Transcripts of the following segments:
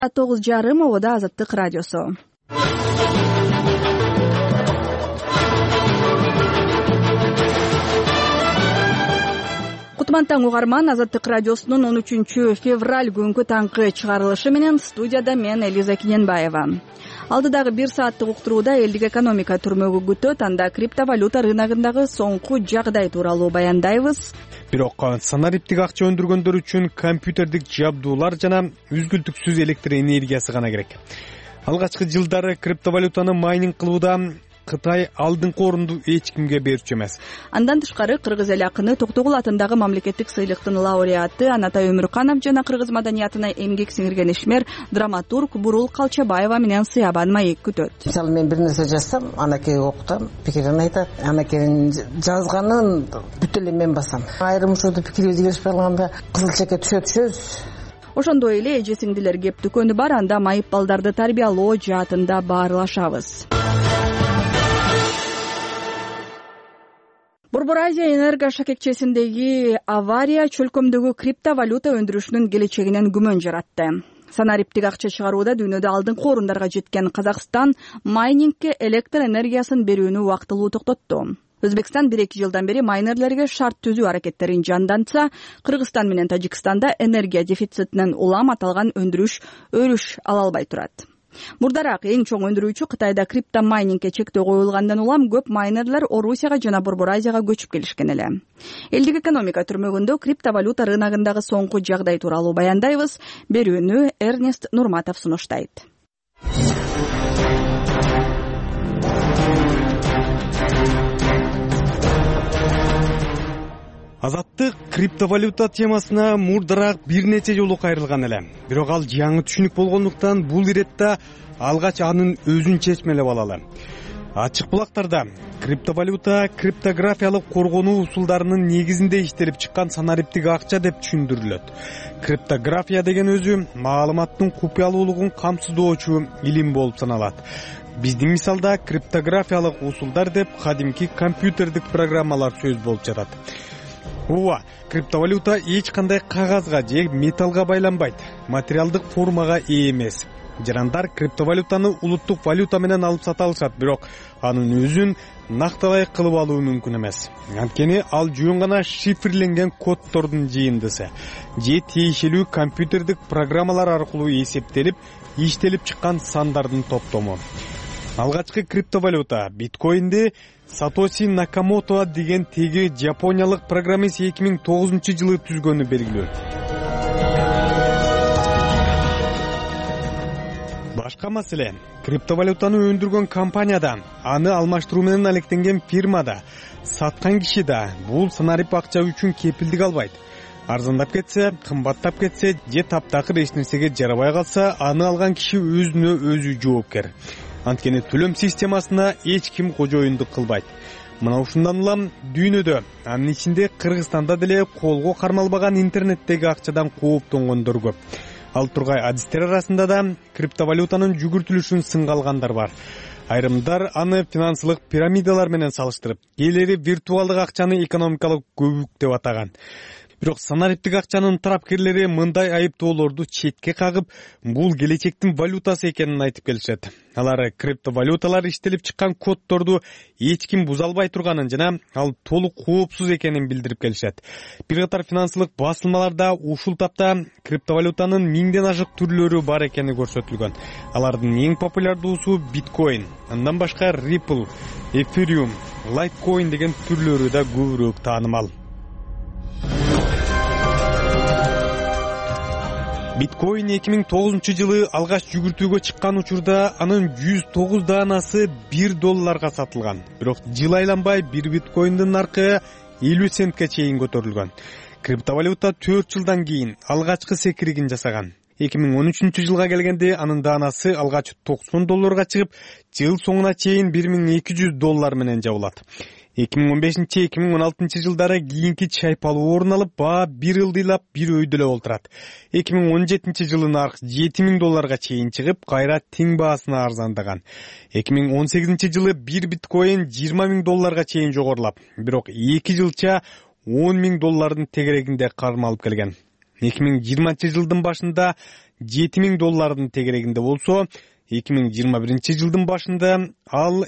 9:30 Обода Азаттык радиосу. Кутмантаң угарман, Азаттык радиосунун 13 февраль күнгү таңкы чыгарылышы менен студияда мен Элиза Киненбаева. Алдыдагы 1 сааттык уктурууда элдик экономика түрмөгү күтөт, анда криптовалюта рыногундагы соңку жагдай тууралуу баяндайбыз. Бирок санариптик акча өндүргөндөр үчүн компьютердик жабдуулар жана үзгүлтүксүз электр энергиясы гана керек. Алгачкы жылдары криптовалютаны майнинг кылууда Кытай алдыңкы орунду эч кимге берчү эмес. Андан тышкары кыргыз эл акыны Токтогул атындагы мамлекеттик сыйлыктын лауреаты Анатай Өмүрканов жана кыргыз маданиятына эмгек сиңирген ишмер драматург Бурул Калчабаева менен сыябан маек күтөт. Мисалы мен бир нерсе жазсам, анакей окутам, пикирин айтат. Анакейдин жазганын бүт эле мен басам. Айрым ошодо пикирибиз келишпей калганда кызыл чекке түшөтүшөбүз. Ошондой эле эже сиңдилер кеп дүкөнү бар, анда майып балдарды тарбиялоо жаатында баарлашабыз. Борбор Азия энерго шакекчесиндеги авария чөлкөмдөгү криптовалюта өндүрүшүнүн келечегинен күмөн жаратты. Санариптик акча чыгарууда дүйнөдө алдыңкы орундарга жеткен Казакстан майнингке электр энергиясын берүүнү убактылуу токтотту. Өзбекстан 1-2 жылдан бери майнерлерге шарт түзүү аракеттерин жандантса, Кыргызстан менен Тажикстанда энергия дефицитинен улам аталган өндүрүш өрүш ала албай турат. Мурдараак эң чоң өндүрүүчү Кытайда криптомайнингке чектөө коюлгандан улам көп майнерлер Орусияга жана Борбор Азияга көчүп келишкен эле. Элдик экономика түрмөгүндө криптовалюта рыногундагы соңку жагдай тууралуу баяндайбыз. Берүүнү Эрнест Нурматов сунуштайт. Азаттык криптовалюта темасына мурдараак бир нече жолу кайрылган эле. Бирок ал жаңы түшүнүк болгондуктан бул иретте алгач анын өзүн чечмелеп алалы. Ачык булактарда криптовалюта криптографиялык коргонуу усулдарынын негизинде иштелип чыккан санариптик акча деп түшүндүрүлөт. Криптография деген өзү маалыматтын купуялуулугун камсыздоочу илим болуп саналат. Биздин мисалда криптографиялык усулдар деп кадимки компьютердик программалар сөз болуп жатат. Ооба, криптовалюта эч кандай кагазга же металлга байланбайт, материалдык формага ээ эмес. Жарандар криптовалютаны улуттук валюта менен алып сата алышат, бирок анын өзүн накталай кылып алуу мүмкүн эмес. Анткени ал жөн гана шифрленген коддордун жыйындысы же тиешелүү компьютердик программалар аркылуу эсептелип, иштелип чыккан сандардын топтому. Алгачкы криптовалюта биткоинди Сатоси Накамото деген теги жапониялык программист 2009-жылы түзгөнү белгилүү. Башка маселе, криптовалютаны өндүргөн компанияда, аны алмаштыруу менен алектенген фирмада, саткан киши да бул санарип акча үчүн кепилдик албайт. Арзандап кетсе, кымбаттап кетсе же таптакыр эч нерсеге жарабай калса, аны алган киши өзүнө өзү жоопкер. Анткени төлөм системасына эч ким кожоюндук кылбайт. Мына ушундан улам дүйнөдө, анын ичинде Кыргызстанда деле колго кармалбаган интернеттеги акчадан кооптонгондор көп. Ал тургай адистер арасында да криптовалютанын жүгүртүлүшүн сынга алгандар бар. Айрымдар аны финансылык пирамидалар менен салыштырып, кээleri виртуалдык акчаны экономикалык көбүк деп атаган. Бирок санариптик акчанын тарапкерлери мындай айыптоолорду четке кагып, бул келечектин валютасы экенин айтып келишет. Алар криптовалюталар иштелип чыккан коддорду эч ким буза албай турганын жана ал толук коопсуз экенин билдирип келишет. Бир катар финансылык басылмаларда ушул тапта криптовалютанын 1000ден ашык түрлөрү бар экени көрсөтүлгөн. Алардын эң популярдуусу биткоин, андан башка Ripple, Ethereum, Litecoin деген түрлөрү да көбүрөөк таанымал. Биткоин 2009-жылы алгач жүгүртүүгө чыккан учурда анын 109 даанасы $1 сатылган. Бирок жыл айланбай бир биткоиндин наркы 50 центке чейин көтөрүлгөн. Криптовалюта 4 жылдан кийин алгачкы секиригин жасаган. 2013-жылга келгенде анын даанасы алгач $90 чыгып, жыл соңуна чейин $1200 менен жабылат. 2015-2016 жылдары кийинки чайпалуу орун алып, баа бир ылдыйлап бир өйдө эле олтурат. 2017 жылы нарк $7000 чейин чыгып, кайра тең баасына арзандаган. 2018 жылы бир биткоин $20000 чейин жогорулап, бирок 2 жылча $10,000 тегерегинде кармалып келген. 2020 башында $7.000 тегерегинде болсо, 2021 башында ал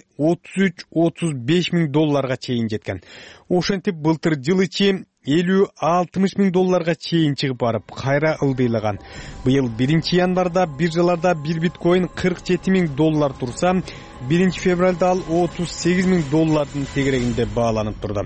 $33-35 чейин жеткен. Ошентип былтыр жыл ичи $50-60 чейин чыгып барып, кайра ылдыйлаган. Быйыл 1 январда биржаларда bir биткоин $47.000 турса, 1 февралда ал $38.000 тегерегинде бааланып турду.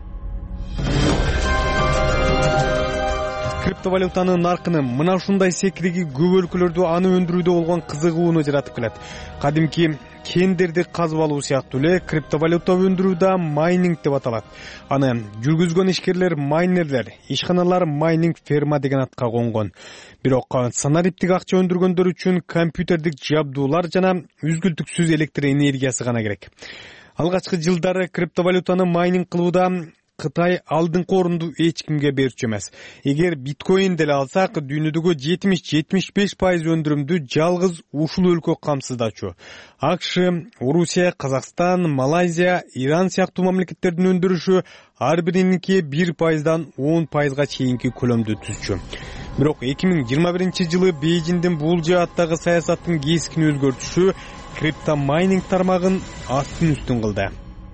Криптовалютанын наркынын мына ушундай секириги көп өлкөлөрдө аны өндүрүүдө болгон кызыгууну жаратып келет. Кадимки кендерди казып алуу сыяктуу эле криптовалюта өндүрүүдө майнинг деп аталат. Аны жүргүзгөн ишкерлер майнерлер, ишканалар майнинг ферма деген атка конгон. Бирок санариптик акча өндүргөндөр үчүн компьютердик жабдуулар жана үзгүлтүксүз электр энергиясы гана керек. Алгачкы жылдары криптовалютаны майнинг кылууда Кытай алдыңкы орунду эч кимге берчү эмес. Эгер биткоин деле алсак, дүйнөдөгү 70-75% өндүрүмдү жалгыз ушул өлкө камсыздачу. АКШ, Орусия, Казакстан, Малайзия, Иран сыяктуу мамлекеттердин өндүрүшү ар бириники 1%дан 10%га чейинки көлөмдү түзчү. Бирок 2021 жылы Бейжиңдин бул жааттагы саясаттын кескин өзгөртүшү криптомайнинг тармагын астын үстүн кылды.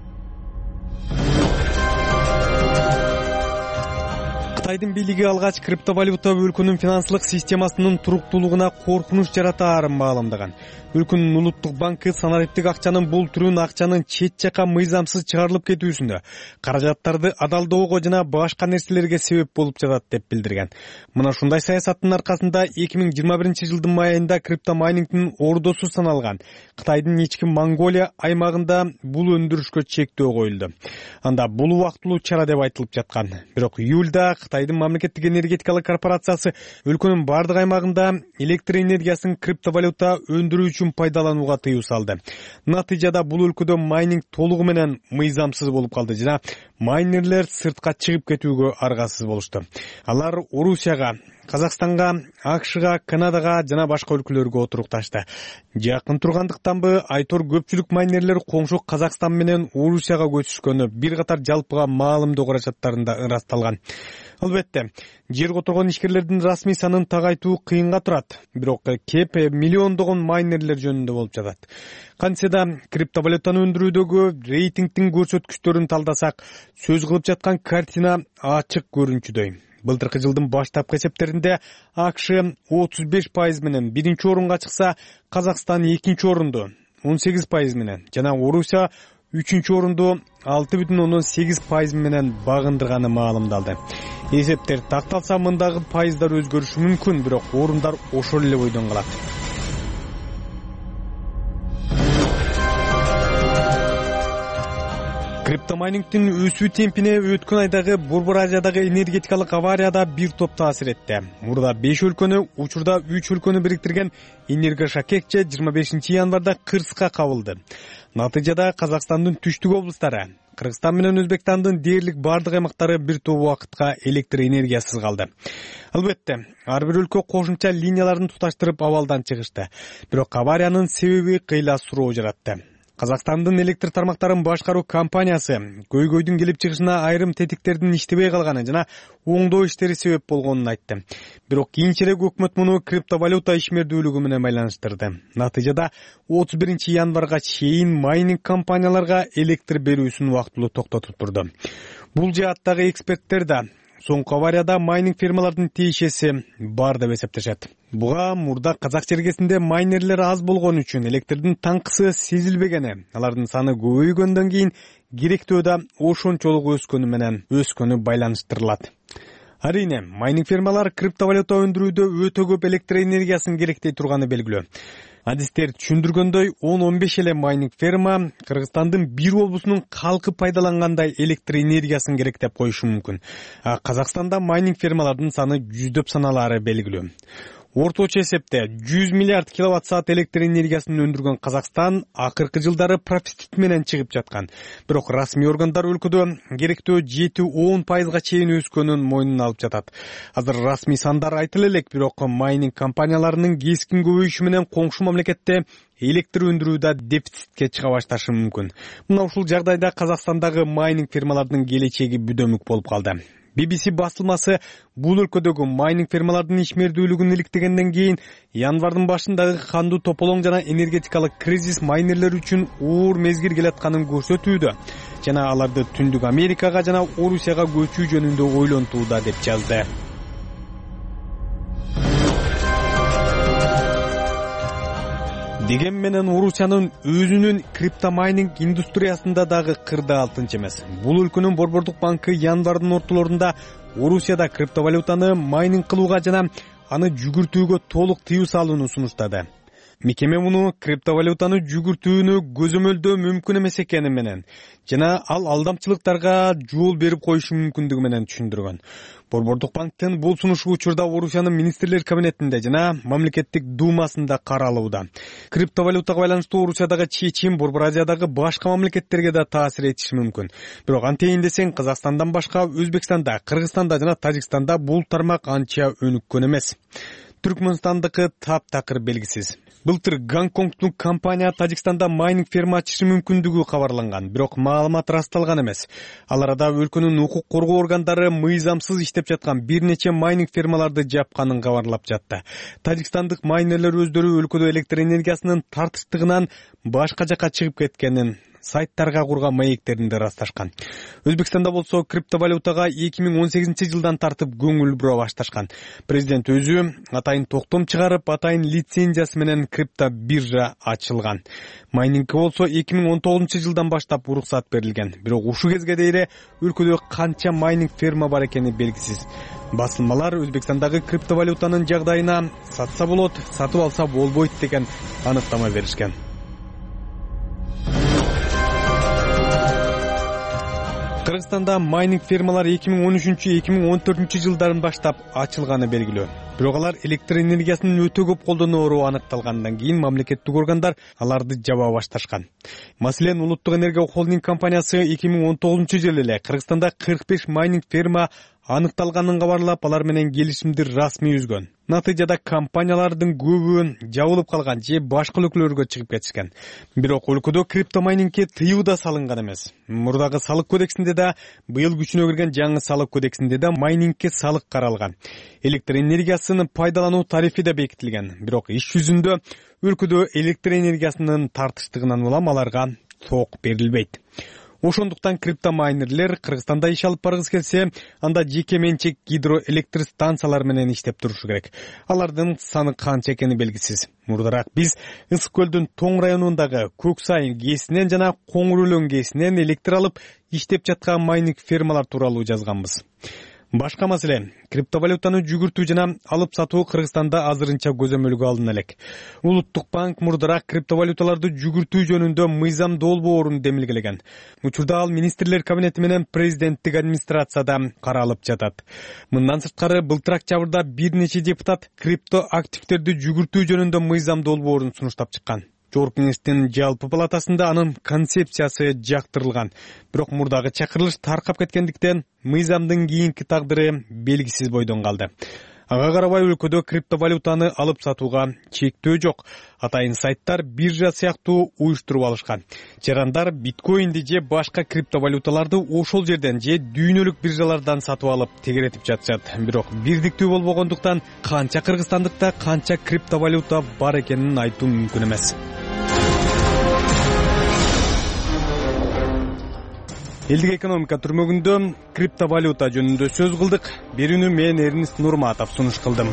Кытайдын бийлиги алгач криптовалюта өлкөнүн финансылык системасынын туруктуулугуна коркунуч жаратаарын маалымдаган. Өлкөнүн улуттук банкы санариптик акчанын бул түрүн акчанын чет жака мыйзамсыз чыгарылып кетүүсүндө, каражаттарды адалдоого жана башка нерселерге себеп болуп жатат деп билдирген. Мына ушундай саясаттын аркасында 2021 жылдын май айында криптомайнингдин ордосу саналган Кытайдын ички Монголия аймагында бул өндүрүшкө чектөө коюлду. Анда бул убактылуу чара деп айтылып жаткан. Бирок июлда Кытайдын мамлекеттик энергетикалык корпорациясы өлкөнүн бардык аймагында электр энергиясын криптовалюта өндүрүү үчүн пайдаланууга тыюу салды. Натыйжада бул өлкөдө майнинг толугу менен мыйзамсыз болуп калды жана майнерлер сыртка чыгып кетүүгө аргасыз болушту. Алар Орусияга, Казакстанга, АКШга, Канадага жана башка өлкөлөргө отурукташты. Жакын тургандыктанбы, айтор көпчүлүк майнерлер коңшу Казакстан менен Орусияга көчүшкөнү бир катар жалпыга маалымдоо каражаттарында ырасталган. Албетте, жерге отурган ишкерлердин расмий санын тагайтуу кыйынга турат. Бирок кеп миллиондогон майнерлер жөнүндө болуп жатат. Кантсе да криптовалютаны өндүрүүдөгү рейтингдин көрсөткүчтөрүн талдасак, сөз кылып жаткан картина ачык көрүнчүдөй. Былтыркы жылдын баштапкы эсептеринде АКШ 35% менен биринчи орунга чыкса, Казакстан экинчи орунду 18% менен жана Орусия 3-чү орунду 6,8% менен багындырганы маалымдалды. Эсептер такталса мындагы пайыздар өзгөрүшү мүмкүн, бирок орундар ошол эле бойдон калат. Криптомайнингдин өсүү темпине өткөн айдагы Борбор Азиядагы энергетикалык аварияда бир топ таасир этти. Мурда 5 өлкөнү, учурда 3 өлкөнү бириктирген энергошакекче 25 январда кырсыкка кабылды. Натыйжада Казакстандын түштүк облустары, Кыргызстан менен Өзбекстандын дээрлик бардык аймактары бир топ убакытка электр энергиясыз калды. Албетте, ар бир өлкө кошумча линияларын туташтырып абалдан чыгышты. Бирок авариянын себеби кыйла суроо жаратты. Казакстандын электр тармактарын башкаруу компаниясы көйгөйдүн келип чыгышына айрым тетиктердин иштебей калганы жана оңдоо иштери себеп болгонун айтты. Бирок кийинчерээк өкмөт муну криптовалюта ишмердүүлүгү менен байланыштырды. Натыйжада 31 январга чейин майнинг компанияларга электр берүүсүн убактылуу токтотуп турду. Бул жааттагы эксперттер да соңку аварияда майнинг фирмалардын тиешеси бар деп эсептешет. Буга мурда Казак чергесинде майнерлер аз болгон үчүн электрдин таңкысы сезилбегени, алардын саны көбөйгөндөн кийин керектөө да ошончолук өскөнү байланыштырылат. Арийне, майнинг фирмалар криптовалюта өндүрүүдө өтө көп электр энергиясын керектей турганы белгилүү. Адистер түшүндүргөндөй 10-15 эле майнинг ферма Кыргызстандын бир облусунун калкы пайдалангандай электр энергиясын керек деп коюшу мүмкүн. Казакстанда майнинг фермалардын саны жүздөп саналаары белгилүү. Орточо эсепте 100 миллиард киловатт-саат электр энергиясын өндүргөн Казакстан акыркы жылдары профицит менен чыгып жаткан. Бирок расмий органдар өлкөдө керектөө 7-10%га чейин өскөнүн мойнуна алып жатат. Азыр расмий сандар айтыла элек, бирок майнинг компанияларынын кескин көбөйүшү менен коңшу мамлекетте электр өндүрүүдө дефицитке чыга башташы мүмкүн. Мына ушул жагдайда Казакстандагы майнинг фирмалардын келечеги бүдөмүк болуп калды. BBC басылмасы бул өлкөдөгү майнинг фермалардын ишмердүүлүгүн иликтегенден кийин январдын башындагы кандуу тополоң жана энергетикалык кризис майнерлер үчүн оор мезгил келатканын көрсөтүүдө жана аларды Түндүк Америкага жана Орусияга көчүү жөнүндө ойлонтууда деп жазды. Деген менен Орусиянын өзүнүн криптомайнинг индустриясында дагы кырды алтынчы эмес. Бул өлкөнүн Борбордук банкы январдын ортолорунда Орусияда криптовалютаны майнинг кылууга жана аны жүгүртүүгө толук тыюу салууну сунуштады. Мекеме муну криптовалютаны жүгүртүүнү көзөмөлдөө мүмкүн эмес экени менен жана ал алдамчылыктарга жол берип коюшу мүмкүндүгү менен түшүндүргөн. Борбордук банктын бул сунушу учурда Орусиянын министрлер кабинетинде жана мамлекеттик думасында каралууда. Криптовалютага байланыштуу Орусиядагы чечим Борбор Азиядагы башка мамлекеттерге да таасир этиши мүмкүн. Бирок антейин десең, Казакстандан башка Өзбекстанда, Кыргызстанда жана Тажикстанда бул тармак анча өнүккөн эмес. Түркмөнстандыкы таптакыр белгисиз. Былтыр Гонконгдун компания Тажикстанда майнинг ферма ачышы мүмкүндүгү кабарланган, бирок маалымат расталган эмес. Ал арада өлкөнүн укук коргоо органдары мыйзамсыз иштеп жаткан бир нече майнинг фермаларды жапканын кабарлап жатты. Тажикстандык майнерлер өздөрү өлкөдө электр энергиясынын тартыштыгынан башка жакка чыгып кеткенин сайттарга курган маектеринде расташкан. Өзбекстанда болсо криптовалютага 2018 жылдан тартып көңүл бура башташкан. Президент өзү атайын токтом чыгарып, атайын лицензиясы менен крипто биржа ачылган. Майнингке болсо 2019 жылдан баштап уруксат берилген. Бирок ушул кезге дейин өлкөдө канча майнинг ферма бар экени белгисиз. Басылмалар Өзбекстандагы криптовалютанын жагдайына сатса болот, сатып алса болбойт деген аныктама беришкен. Кыргызстанда майнинг фермалар 2013-2014 жылдарын баштап ачылганы белгилүү. Бирок алар электр энергиясынын өтө көп колдоноору аныкталгандан кийин мамлекеттик органдар аларды жаба башташкан. Маселен, Улуттук энергия холдинг компаниясы 2019 жылы эле Кыргызстанда 45 майнинг ферма аныкталганын кабарлап, алар менен келишимди расмий үзгөн. Натыйжада компаниялардын көбү жабылып калган же башка өлкөлөргө чыгып кетишкен. Бирок өлкөдө криптомайнингке тыюу да салынган эмес. Мурдагы салык кодексинде да, быйыл күчүнө кирген жаңы салык кодексинде да майнингке салык каралган. Электр энергиясынын пайдалануу тарифи да бекитилген. Бирок иш жүзүндө өлкөдө электр энергиясынын тартыштыгынан улам аларга сок берилбейт. Ошондуктан криптомайнерлер Кыргызстанда иш алып баргысы келсе, анда жеке менчик гидроэлектр станциялар менен иштеп турушу керек. Алардын саны канча экени белгисиз. Мурдараак биз Ысык көлдүн Тоң районундагы Көк Сайын кээсинен жана Коңур Өлөң кээсинен электр алып иштеп жаткан майнинг фермалар тууралуу жазганбыз. Башка маселе, криптовалютаны жүгүртүү жана алып сатуу Кыргызстанда азырынча көзөмөлгө алына элек. Улуттук банк мурдараак криптовалюталарды жүгүртүү жөнүндө мыйзам долбоорун демилгелеген. Учурда ал министрлер кабинети менен президенттик администрацияда каралып жатат. Мындан сырткары былтыр октябрда бир нече депутат крипто активдерди жүгүртүү жөнүндө мыйзам долбоорун сунуштап чыккан. Жогорку кеңештин жалпы палатасында анын концепциясы жактырылган. Бирок мурдагы чакырылыш таркап кеткендиктен мыйзамдын кийинки тагдыры белгисиз бойдон калды. Ага карабай өлкөдө криптовалютаны алып сатууга чектөө жок. Атайын сайттар биржа сыяктуу уюштуруп алышкан. Жарандар биткоинди же башка криптовалюталарды ошол жерден же дүйнөлүк биржалардан сатып алып тегеретип жатышат. Бирок бирдиктүү болбогондуктан канча кыргызстандыкта канча криптовалюта бар экенин айтуу мүмкүн эмес. Элдик экономика түрмөгүндө криптовалюта жөнүндө сөз кылдык. Берүүнү мен Эрнист Нурматов сунуш кылдым.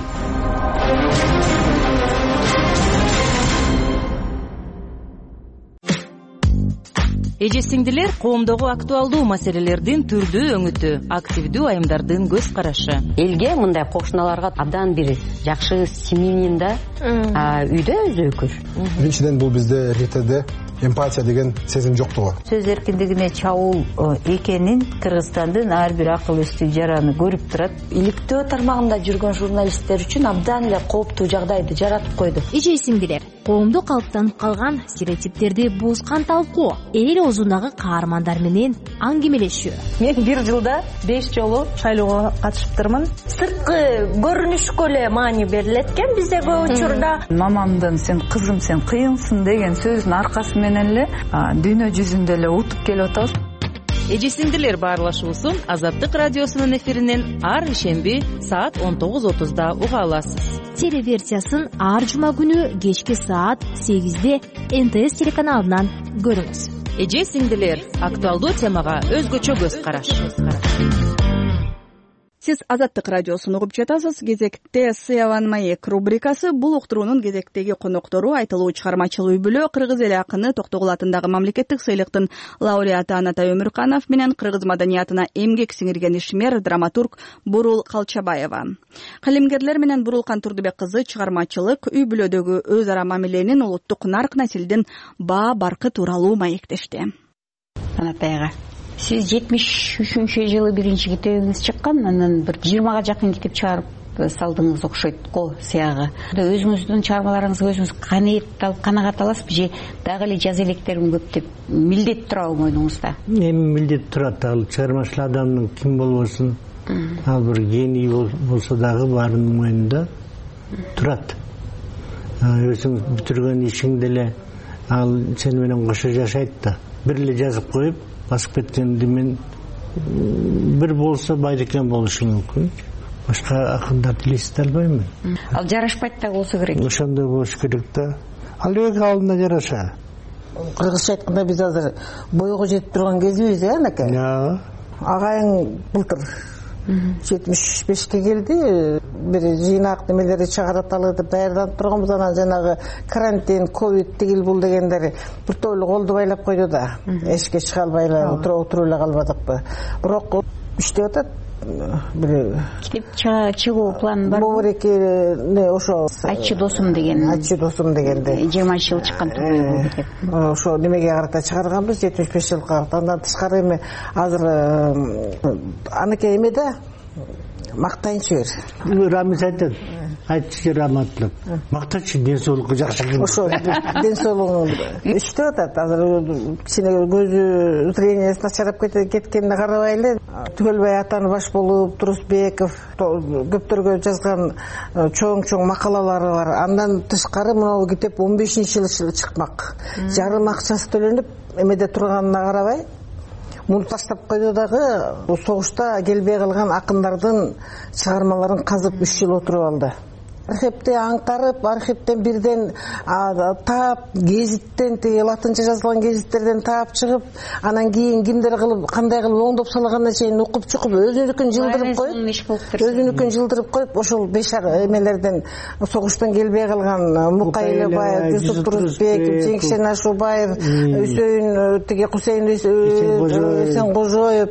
Эже сиңдилер, коомдогу актуалдуу маселелердин түрдүү өңүтү, активдүү айымдардын көз карашы. Элге мындай кошуналарга абдан бир жакшы семьянин да үйдө өзөкүр. Биринчиден бул бизде РТД эмпатия деген сезим жоктугу. Сөз эркиндигине чабуул экенин Кыргызстандын ар бир акыл эстүү жараны көрүп турат. Иликтөө тармагында жүргөн журналисттер үчүн абдан эле кооптуу жагдайды жаратып койду. Эже сиңдилер, коомдо калыптанып калган стереотиптерди буузган талкуу, эл оозундагы каармандар менен аңгемелешүү. Мен бир жылда 5 жолу шайлоого катышыптырмын. Сырткы көрүнүшкө эле маани берилет экен бизде көп учурда. Мамамдын "сен кызым, сен кыйынсың" деген сөзүнүн аркасы менен эле дүйнө жүзүндө эле утуп келип атабыз. Эжесиңдилер баарлашуусун Азаттык радиосунун эфиринен ар ишемби саат 19:30 уга аласыз. Телеверсиясын ар жума күнү кечки саат 8 НТС телеканалынан көрүңүз. Эже-сиңдилер актуалдуу темага өзгөчө көз караш. Сиз Азаттык радиосун угуп жатасыз. Кезекте Сыяван маек рубрикасы. Бул уктуруунун кезектеги коноктору айтылуу чыгармачыл үй-бүлө кыргыз эли акыны Токтогул атындагы мамлекеттик сыйлыктын лауреаты Анатай Өмүрканов менен кыргыз маданиятына эмгек сиңирген ишмер драматург Бурул Калчабаева. Калемгерлер менен Бурулкан Турдубек кызы чыгармачылык, үй-бүлөдөгү өз ара мамиленин улуттук нарк населдин баа баркы тууралуу маектешти. Анатайга сиз 73-жылы биринчи китебиңиз чыккан, анан бир 20га жакын китеп чыгарып салдыңыз окшойт го сыягы. Өзүңүздүн чыгармаларыңызга өзүңүз канагат аласызбы же дагы эле жаза электерим көп деп милдет турабы мойнуңузда? Эми милдет турат. Ал чыгармачыл адамдын ким болбосун, ал бир гений болсо дагы баарынын мойнунда турат. Өзүң бүтүргөн ишиң деле ал сен менен кошо жашайт да. Бир эле жазып коюп басып кеткенди мен бир болсо Байрекен болушу мүмкүн. Башка акындарды элестете албайм мен. Ал жарашпайт да болсо керек. Ошондой болуш керек да. Ал өз алдына жараша. Кыргызча айтканда биз азыр бойго жетип турган кезибиз, анакай. Агайың былтыр 75ке келди. Бир жыйнак немелери чыгараталы деп даярданып турганбыз. Анан жанагы карантин, ковид тигил бул дегендер бир тойлу колду байлап койду да. Эшикке чыга албай эле отуруп эле калбадыкпы. Бирок иштеп атат. Бир китеп чыгуу планы бар. Бобуреки ошо Айтчы досум дегенде 20 жыл чыккан китеп. Ошо немеге карата чыгарганбыз 75 жылга карата. Андан тышкары эми азыр аныкей эме да мактайынчы бир. Рамиз айтат. Айтчы раматлык. Мактачы ден соолукку жакшы. Ошо ден соолугун иштеп атат. Азыр кичине көзү зрениясы начарап кеткенине карабай эле Түгөлбай атаны баш болуп, Турусбеков көптөргө жазган чоң макалалары бар. Андан тышкары мына китеп 15-жылы чыкмак. Жарым акчасы төлөнүп, эмеде турганына карабай муну таштап койду дагы согушта келбей калган акындардын чыгармаларын казып 3 жыл отуруп алды. Архивте аңкарып, архивтен бирден таап, гезиттен, латынча жазылган гезиттерден таап чыгып, анан кийин кимдер кылып, кандай кылып оңдоп салганына чейин окуп чыгып, өзүнүкүн жылдырып коюп, ошол бешар эмелерден согуштан келбей калган Мукай Элебаев, Жусуп Турусбеков, Жеңишен Ашубаев, Үсөйүн тиги Кусейин Эсенгожоев,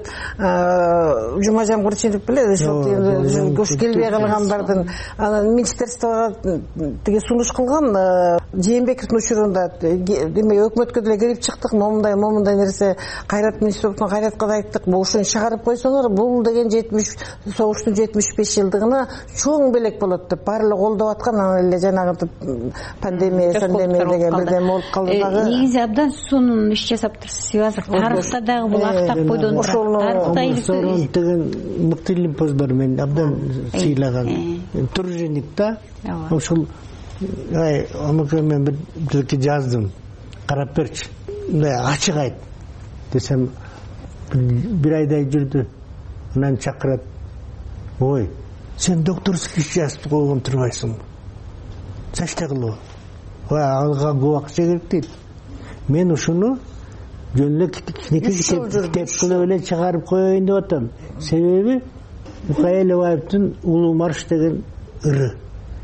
Жумажан Курчинов беле, ошол келбей калгандардын анан тиги сунуш кылган Жээнбековдун учурунда деме өкмөткө деле кирип чыктык, момундай нерсе Кайрат министрликтин Кайратка да айттык, ошону чыгарып койсоңор бул деген согуштун 75 жылдыгына чоң белек болот деп баары эле колдоп аткан. Анан эле жанагы пандемия деген бирдеме болуп калды дагы. Негизи абдан сонун иш жасап турсуз. Азыр тарыхта дагы бул актап койдон тарыхта деген мыкты лимпозбор мен абдан сыйлаган труженик да. Ошол аныкы мен бирке жаздым. Карап берчи. Мындай ачык айт десем бир айдай жүрдү. Анан чакырат. Ой, сен докторский иш жазып койгон турбайсың. Зачем кылуу? Алга гуакча керек дейт. Мен ушуну жөн эле китеп кылып эле чыгарып коеюн деп атам. Себеби Мукай Элебаевдин Улуу марш деген ыры.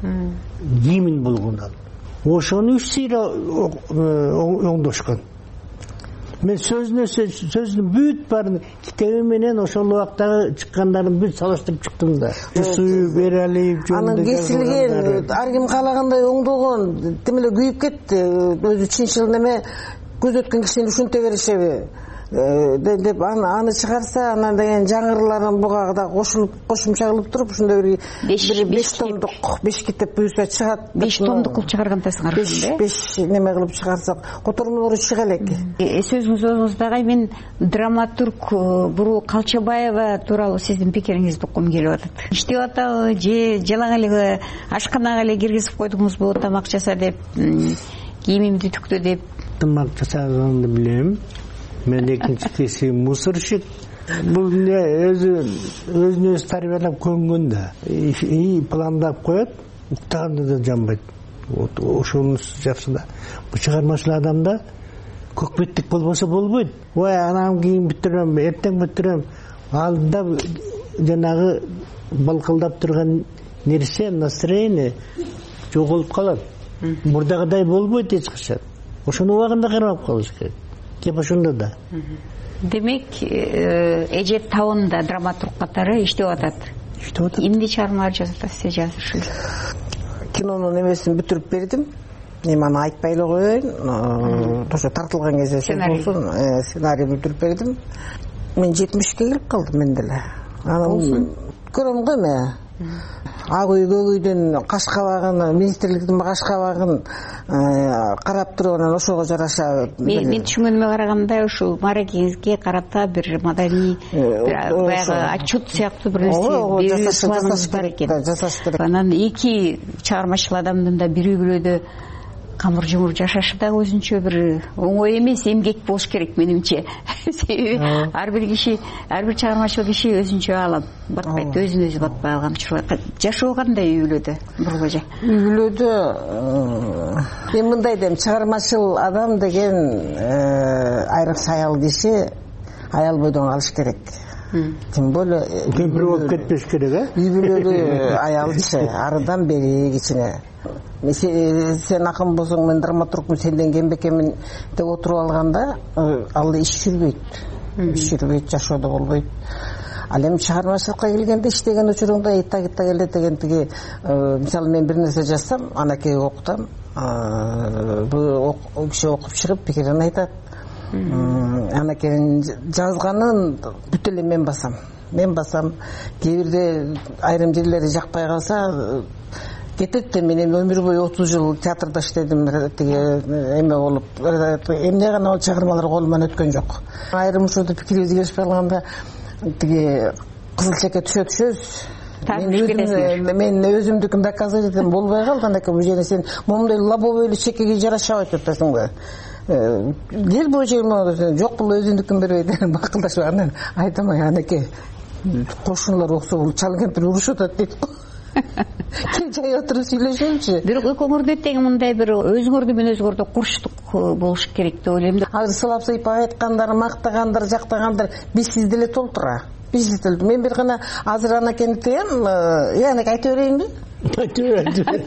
Гимн болгон ал. Ошону 3 сыйра оңдошкон. Мен сөзүнүн бүт барын китеби менен ошол убактагы чыккандарын бүт салыштырып чыктым да. Жусуй Бералиев жөнүндө. Анын кесилген ар ким каалагандай оңдогон, тим эле күйүп кетти. Өзү чынчыл неме көз өткөн кишини ушинте беришеби деп аны чыгарса, анан деген жаңырларын буга да кошумча кылып туруп ушундай бир 5 томдук 5 китеп буюрса чыгат. 5 томдук кылып чыгаргандасыңар. 5 неме кылып чыгарсак котормолору чыга элек. Сөзүңүз өзүңүздө мен драматург Бурул Калчабаева тууралуу сиздин пикириңизди уккум келип атат. Иштеп атабы же жалаң эле ашканага эле киргизип койдуңузбу тамак жаса деп, кийимимди түктө деп? Тамак жасаганды билем. мен экинчisi мусорщик. Бул өзүн өзү тарбиялап көнгөн да, пландап коет, уктаганда да жанбайт. Ошонусу жакшы да. Бул чыгармачыл адамда көкбеттик болбосо болбойт. Ой, анан кийин бүтүрөм, эртең бүтүрөм. Алдыда жанагы балкылдап турган нерсе, настроение жоголуп калат. Мурдагыдай болбойт эч качан. Ошону убагында карап калыш керек. Кеп ошондо да. Демек, эже таунда драматург катары иштеп атат. Эмне чыгармалар жазып атасыз, жазышып? Кинонун эмесин бүтүрүп бердим. Мен аны айтпай эле коеюн. Ошо тартылган кезде сценарий бүтүрүп бердим. Мен 70 келип калдым мен деле. Анан көрөм го мен. Ак үй көгүйдөн кашкабагын, министрликтин кашкабагын карап туруп анан ошого жараша. Мен түшүнгөнүмө караганда ушул Маракезге карата бир маданий баягы отчет сыяктуу бир нерсе жасаш керек. Анан эки чыгармачыл адамдын да бири бирөөдө камыр жумур жашашы да өзүнчө бир оңой эмес, эмгек болуш керек менимче. Себеби ар бир киши, ар бир чыгармачыл киши өзүнчө алат, батпайт, өзүн өзү батпай алган учурлар. Жашоо кандай үй бүлөдө, Бурлажа? Үй бүлөдө мен мындай дейм, чыгармачыл адам деген айрыкча аял киши аял бойдон калыш керек. Тем более көпүрө болуп кетпеш керек, а? Үй бүлөлүү аялчы, арыдан бери кичине. Сен акын болсоң, мен драматургмун, сенден кембекемин деп отуруп алганда, ал иш жүрбөйт, жашоодо болбойт. Ал эми чыгармачылыкка келгенде иштеген учуруңда итта келе деген тиги, мисалы мен бир нерсе жазсам, анакей окутам, бул киши окуп чыгып пикирин айтат. Анакейин жазганын бүт эле мен басам. Кээ бирде айрым жерлери жакпай калса кетет да. Мен өмүр бою 30 жыл театрда иштедим, эме болуп, эмне гана чыгармалар колуман өткөн жок. Айрым ушурда пикирибиз келишпей калганда тиги кызыл чекке түшөбүз. Мен өзүмдүкүн доказать этем, болбой калды. Анакей бул сен момундай лобовой чекеге жарашабайт деп атасың го. Кел бул жерге, жок бул өзүндүкүн бербейт. Бакылдашып анан айтам, анакей кошуналар оксо бул чал кемпир урушуп атат дейт го. Жай отуруп сүйлөшөбүчү. Бирок экөөңөрдө тең мындай бир өзүңөрдү менен өзүңөрдө курчтук болуш керек деп ойлойм да. Азыр сылап сыйпап айткандар, мактагандар, жактагандар бизсиз деле толтура. Мен бир гана азыр анакени тыям, анакей айта берейинби? Айта бер.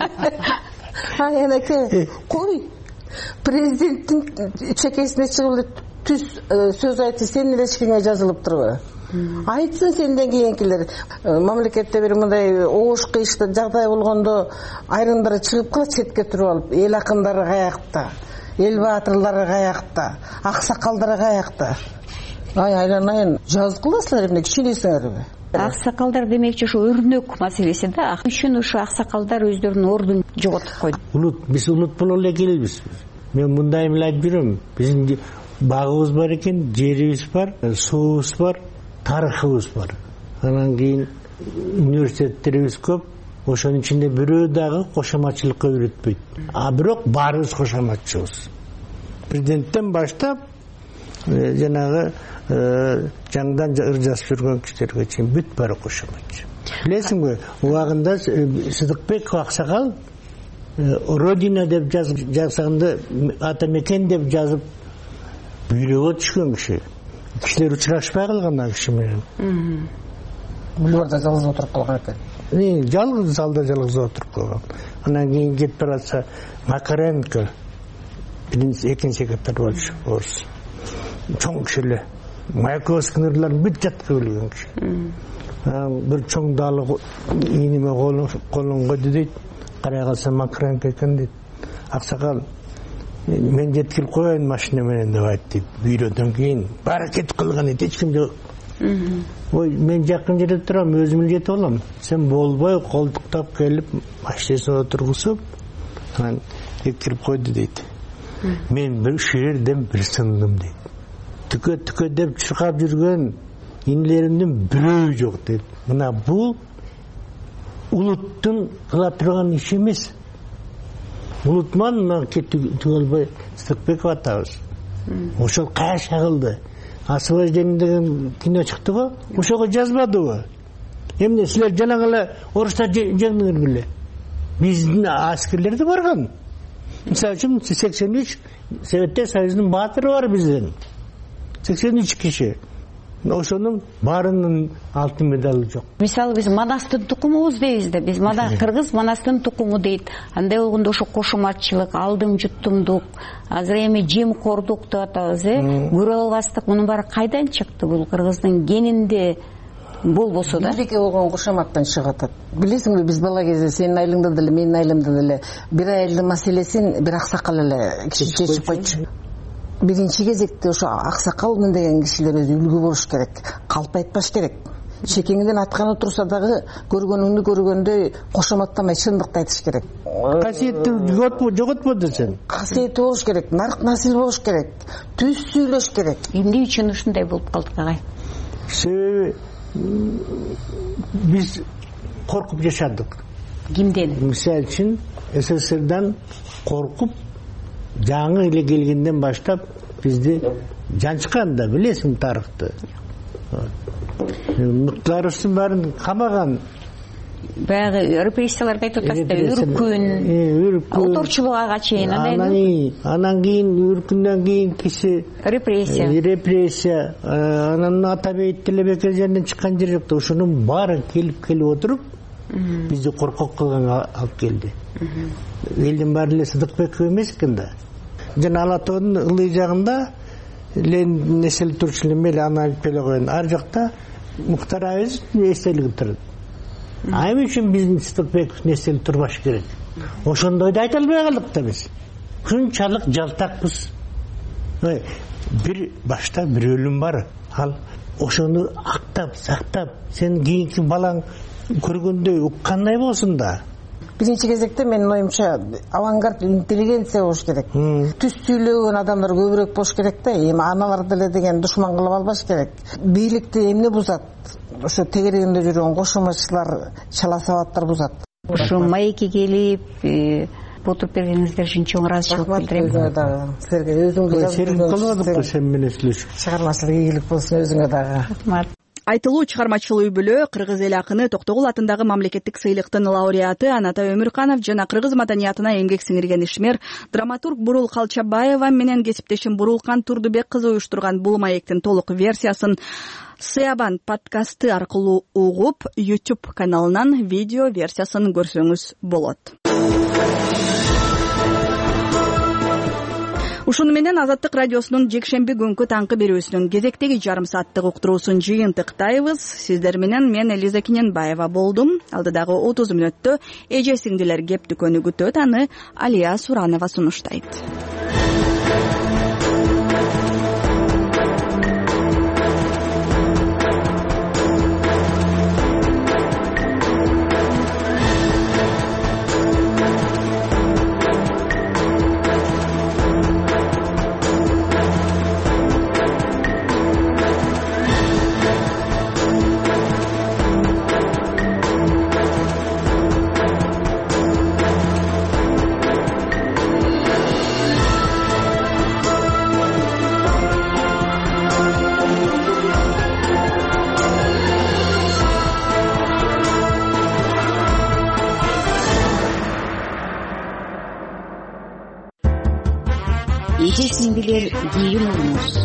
Анакей, кой. Президенттин чекесине чыгып түз сөз айтты, сенин эшигиңе жазылып турбу? Айтсын сенден кийинкилер. Мамлекетте бир мындай оош кыйышты жагдай болгондо айрымдары чыгып калат четке туруп алып, эл акындары каякта, эл баатырлары каякта, аксакалдары каякта. Айланайын, жазып кыласыздар эмне кичинесиңерби? Аксакалдар демекчи ушу өрнөк маселеси да. Үчүн ушу аксакалдар өздөрүнүн ордун жоготуп койду. Биз улут боло эле келебиз. Мен мындай эле айтып жүрөм. Биздин багыбыз бар экен, жерибиз бар, суубуз бар, тарыхыбыз бар. Анан кийин университеттерибиз көп. Ошонун ичинде бирөө дагы кошоматчылыкка үйрөтпөйт. Бирок баарыбыз кошоматчыбыз. Президенттен баштап жанагы жаңдан ыр жазып жүргөн кишилерге чейин бүт баары кошоматчы. Билесиңби, убагында Сыдыкбек аксакал Родина деп жазганда, ата мекен деп жазып бүйрөгө түшкөн киши. Кишилер учурашпай калган ал киши менен. Бульварда жалгыз отуруп калган экен. Жалгыз залда жалгыз отуруп калган. Анан кийин кетип баратса Макаренко экинчи секретарь болчу, орус. Чоң киши эле. Маяковскийдин ырларын бүт жатка билген киши. Бир чоң далы ийниме колун койду дейт. Карай калса Макаренко экен дейт. Аксакал, мен жеткирип коеюн машина менен деп айтты. Бүйрөдөн кийин баары кетип калган эди, эч ким жок. Ой, мен жакын жерде турам, өзүм жетип алам. Сен болбой колдуктап келип, машинасына отургузуп, анан жеткирип койду дейт. Мен бир жерден бир сындым дейт. Түкө деп чуркап жүргөн инилеримдин бирөө жок дейт. Мына бул улуттун кыла турган иши эмес. Улутман кетип түгөлбөй Сыдыкбеков атабыз. ошол кайша кылды. Освобождение деген кино чыкты го, ошого жазбадыбы? Эмне силер жанагы эле орустар жеңдиңер беле? Биздин аскерлер да барган. Мисалы үчүн 83 Советтер Союзунун баатыры бар бизден. 83 киши. Ошонун баарынын алтын медалы жок. Мисалы биз Манастын тукумубуз дейбиз да. Биз кыргыз Манастын тукуму дейт. Андай болгондо ошо кошуматчылык, алдым жуттумдук, азыр эми жемкордук деп атабыз, көрө албастык. Мунун баары кайдан чыкты? Бул кыргыздын генинде болбосо да. Бирдеке болгон кошоматтан чыгып атат. Билесиңби, биз бала кезде сенин айылыңда деле, менин айылымда деле бир айылдын маселесин бир аксакал эле чечип койчу. Биринчи кезекте ошо аксакалмын деген кишилер өзү үлгү болуш керек, калп айтпаш керек. Чекеңден атканы турса дагы көргөнүңдү көргөндөй кошоматтамай чындыкты айтыш керек. Касиетти жоготпо десең. Касиети болуш керек, нарк насил болуш керек, түз сүйлөш керек. Эмне үчүн ушундай болуп калдык агай? Себеби биз коркуп жашадык. Кимден? Мисалы үчүн СССРдан коркуп жаңы эле келгенден баштап бизди жанчкан да, билесиң тарыхты. Мыктыларыбыздын баарын камаган. Баягы репрессияларга айтып атасыздар, үркүн, оторчулукка чейин анан кийин үркүндөн кийин киши репрессия, анан Атабек Тилебек жеринен чыккан жер жок. Ошонун баары келип отуруп бизди коркок кылганга алып келди. Элдин баары эле Сыдыкбеков эмес экен да. Жана Ала тоонун ылый жагында Ленин эселип турчу эле аны айтып эле коеюн. Ар жакта Муктар Абиз эстелиги турат. Айым үчүн биздин Сыдыкбеков эстелип турбаш керек. Ошондойду айта албай калдык да биз. Күнчалык жалтакпыз. Бир башта бир өлүм бар. Ал ошону актап, сактап, сен кийинки балаң көргөндөй уккандай болсун да. Биринчи кезекте менин оюмча авангард интеллигенция болуш керек. Түз сүйлөгөн адамдар көбүрөөк болуш керек да. Эми аналар деле деген душман кылып албаш керек. Бийликти эмне бузат? Ошо тегерегинде жүргөн кошоматчылар, чала сабаттар бузат. Ошо майки келип отуруп бергениңиздер үчүн чоң ыраазычылык билдирем. Силерге өзүңдү жазып калдык сен менен сүйлөшүп. Чыгармачылык ийгилик болсун өзүңө дагы. Айтылуу чыгармачыл үй бүлө кыргыз эл акыны Токтогул атындагы мамлекеттик сыйлыктын лауреаты Аната Өмүрканов жана кыргыз маданиятына эмгек сиңирген ишмер драматург Бурул Калчабаева менен кесиптешим Бурулкан Турдубек кызы уюштурган бул маектин толук версиясын Сыябан подкасты аркылуу угуп, YouTube каналынан видео версиясын көрсөңүз болот. Ушуну менен Азаттык радиосунун жекшемби күнкү таңкы берүүсүнүн кезектеги жарым сааттык уктуруусун жыйынтыктайбыз. Сиздер менен мен Элиза Киненбаева болдум. Алдыдагы 30 мүнөттө эже сиңдилер кеп дүкөнү күтөт, аны Алия Суранова сунуштайт. Эже сиңдилер кийин олуңуз.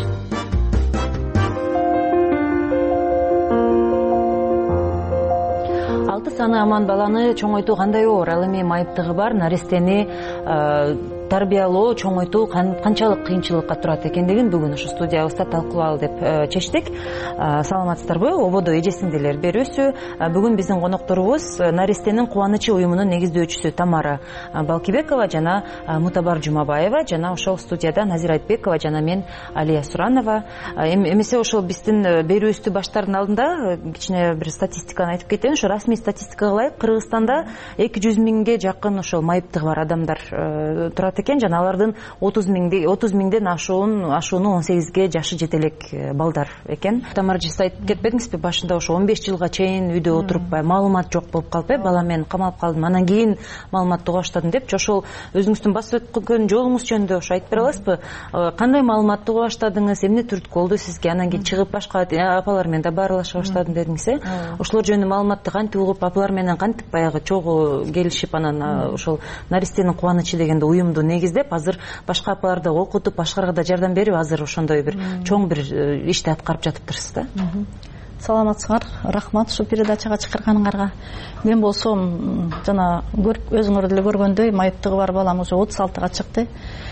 Алты саны аман баланы чоңойтуу кандай оор? Ал эми майыптыгы бар наристени тарбиялоо, чоңойтуу канчалык кыйынчылыкка турат экендигин бүгүн ушу студиябызда талкуулалы деп чечтик. Саламатсыздарбы? Ободо эже сиңдилер берүүсү. Бүгүн биздин конокторубуз наристенин кубанычы уюмунун негиздөөчүсү Тамара Балкибекова жана Мутабар Жумабаева жана ошол студияда Назира Айтбекова жана мен Алия Суранова. Эмесе ошол биздин берүүбүздү баштардын алдында кичине бир статистиканы айтып кетейин. Ошо расмий статистикага ылайык Кыргызстанда 200 миңге жакын ошол майыптыгы бар адамдар турат турат экен жана алардын 30 миңден ашууну 18ге жашы жете элек балдар экен. Тамара эже айтып кетпедиңизби башында ошо 15 жылга чейин үйдө отуруп маалымат жок болуп калып, балам мен камалып калдым, анан кийин маалыматты уга баштадым деп. Ошол өзүңүздүн басып өткөн жолуңуз жөнүндө ошо айтып бере аласызбы? Кандай маалыматты уга баштадыңыз, эмне түрткү болду сизге? Анан кийин чыгып башка апалар менен да баарлаша баштадым дедиңиз, ошолор жөнүндө маалыматты кантип угуп, апалар менен кантип баягы чогуу келишип, анан ошол наристенин кубанычы дегенде уюмду негиздеп, азыр башка апаларды окутуп, башкаларга да жардам берип, азыр ошондой бир чоң бир ишти аткарып жатыптырсыз да? Саламатсыңар, рахмат ушу передачага чакырганыңарга. Мен болсом жана өзүңөр деле көргөндөй майыптыгы бар балам уже 36-га чыкты.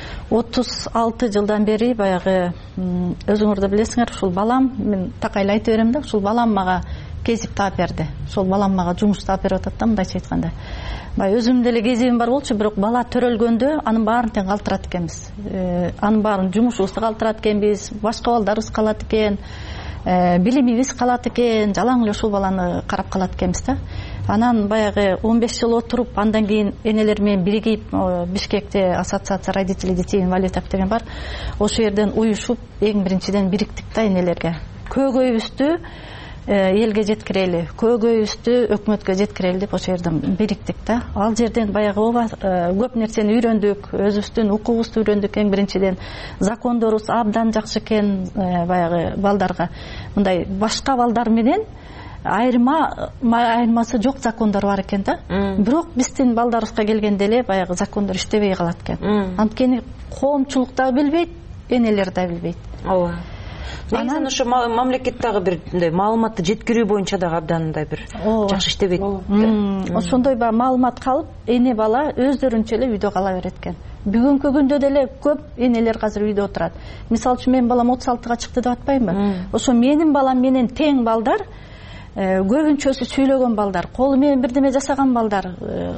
36 жылдан бери баягы өзүңөр да билесиңер, ушул балам, мен такайлы айтып берем да, ушул балам мага кезип таап берди. Ушул балам мага жумуш таап берип атат да, мындайча айтканда. Баягы өзүм деле кезибим бар болчу, бирок бала төрөлгөндө анын баарын тең калтырат экенбиз. Анын баарын жумушубузду калтырат экенбиз, башка балдарыбыз калат экен, билимибиз калат экен, жалаң эле ушул баланы карап калат экенбиз да. Анан баягы 15 жыл отуруп, андан кийин энелер менен биригип Бишкекте ассоциация родителей детей инвалидов деген бар. Ошол жерден уюшуп, эң биринчиден бириктик да энелерге. Көйгөйүбүздү элге жеткирели, көйгөйүбүздү өкмөткө жеткирели деп ошол жерден бириктик да. Ал жерден баягы көп нерсени үйрөндүк, өзүбүздүн укугубузду үйрөндүк. Эң биринчиден закондорубуз абдан жакшы экен, баягы балдарга мындай башка балдар менен айырмасы жок закондор бар экен да. Бирок биздин балдарыбызга келгенде эле баягы закондор иштебей калат экен. Анткени коомчулук да билбейт, энелер да билбейт. Ооба. Анан ошо мамлекеттагы бир мындай маалыматты жеткирүү боюнча дагы абдан мындай бир жакшы иштебейт. Ошондой бар маалымат калып, эне бала өздөрүнчө эле үйдө кала берет экен. Бүгүнкү күндө деле көп энелер азыр үйдө отурат. Мисалы үчүн менин балам 36-га чыкты деп атпаймынбы? Ошо менин балам менен тең балдар, көбүнчөсү сүйлөгөн балдар, колу менен бирдеме жасаган балдар,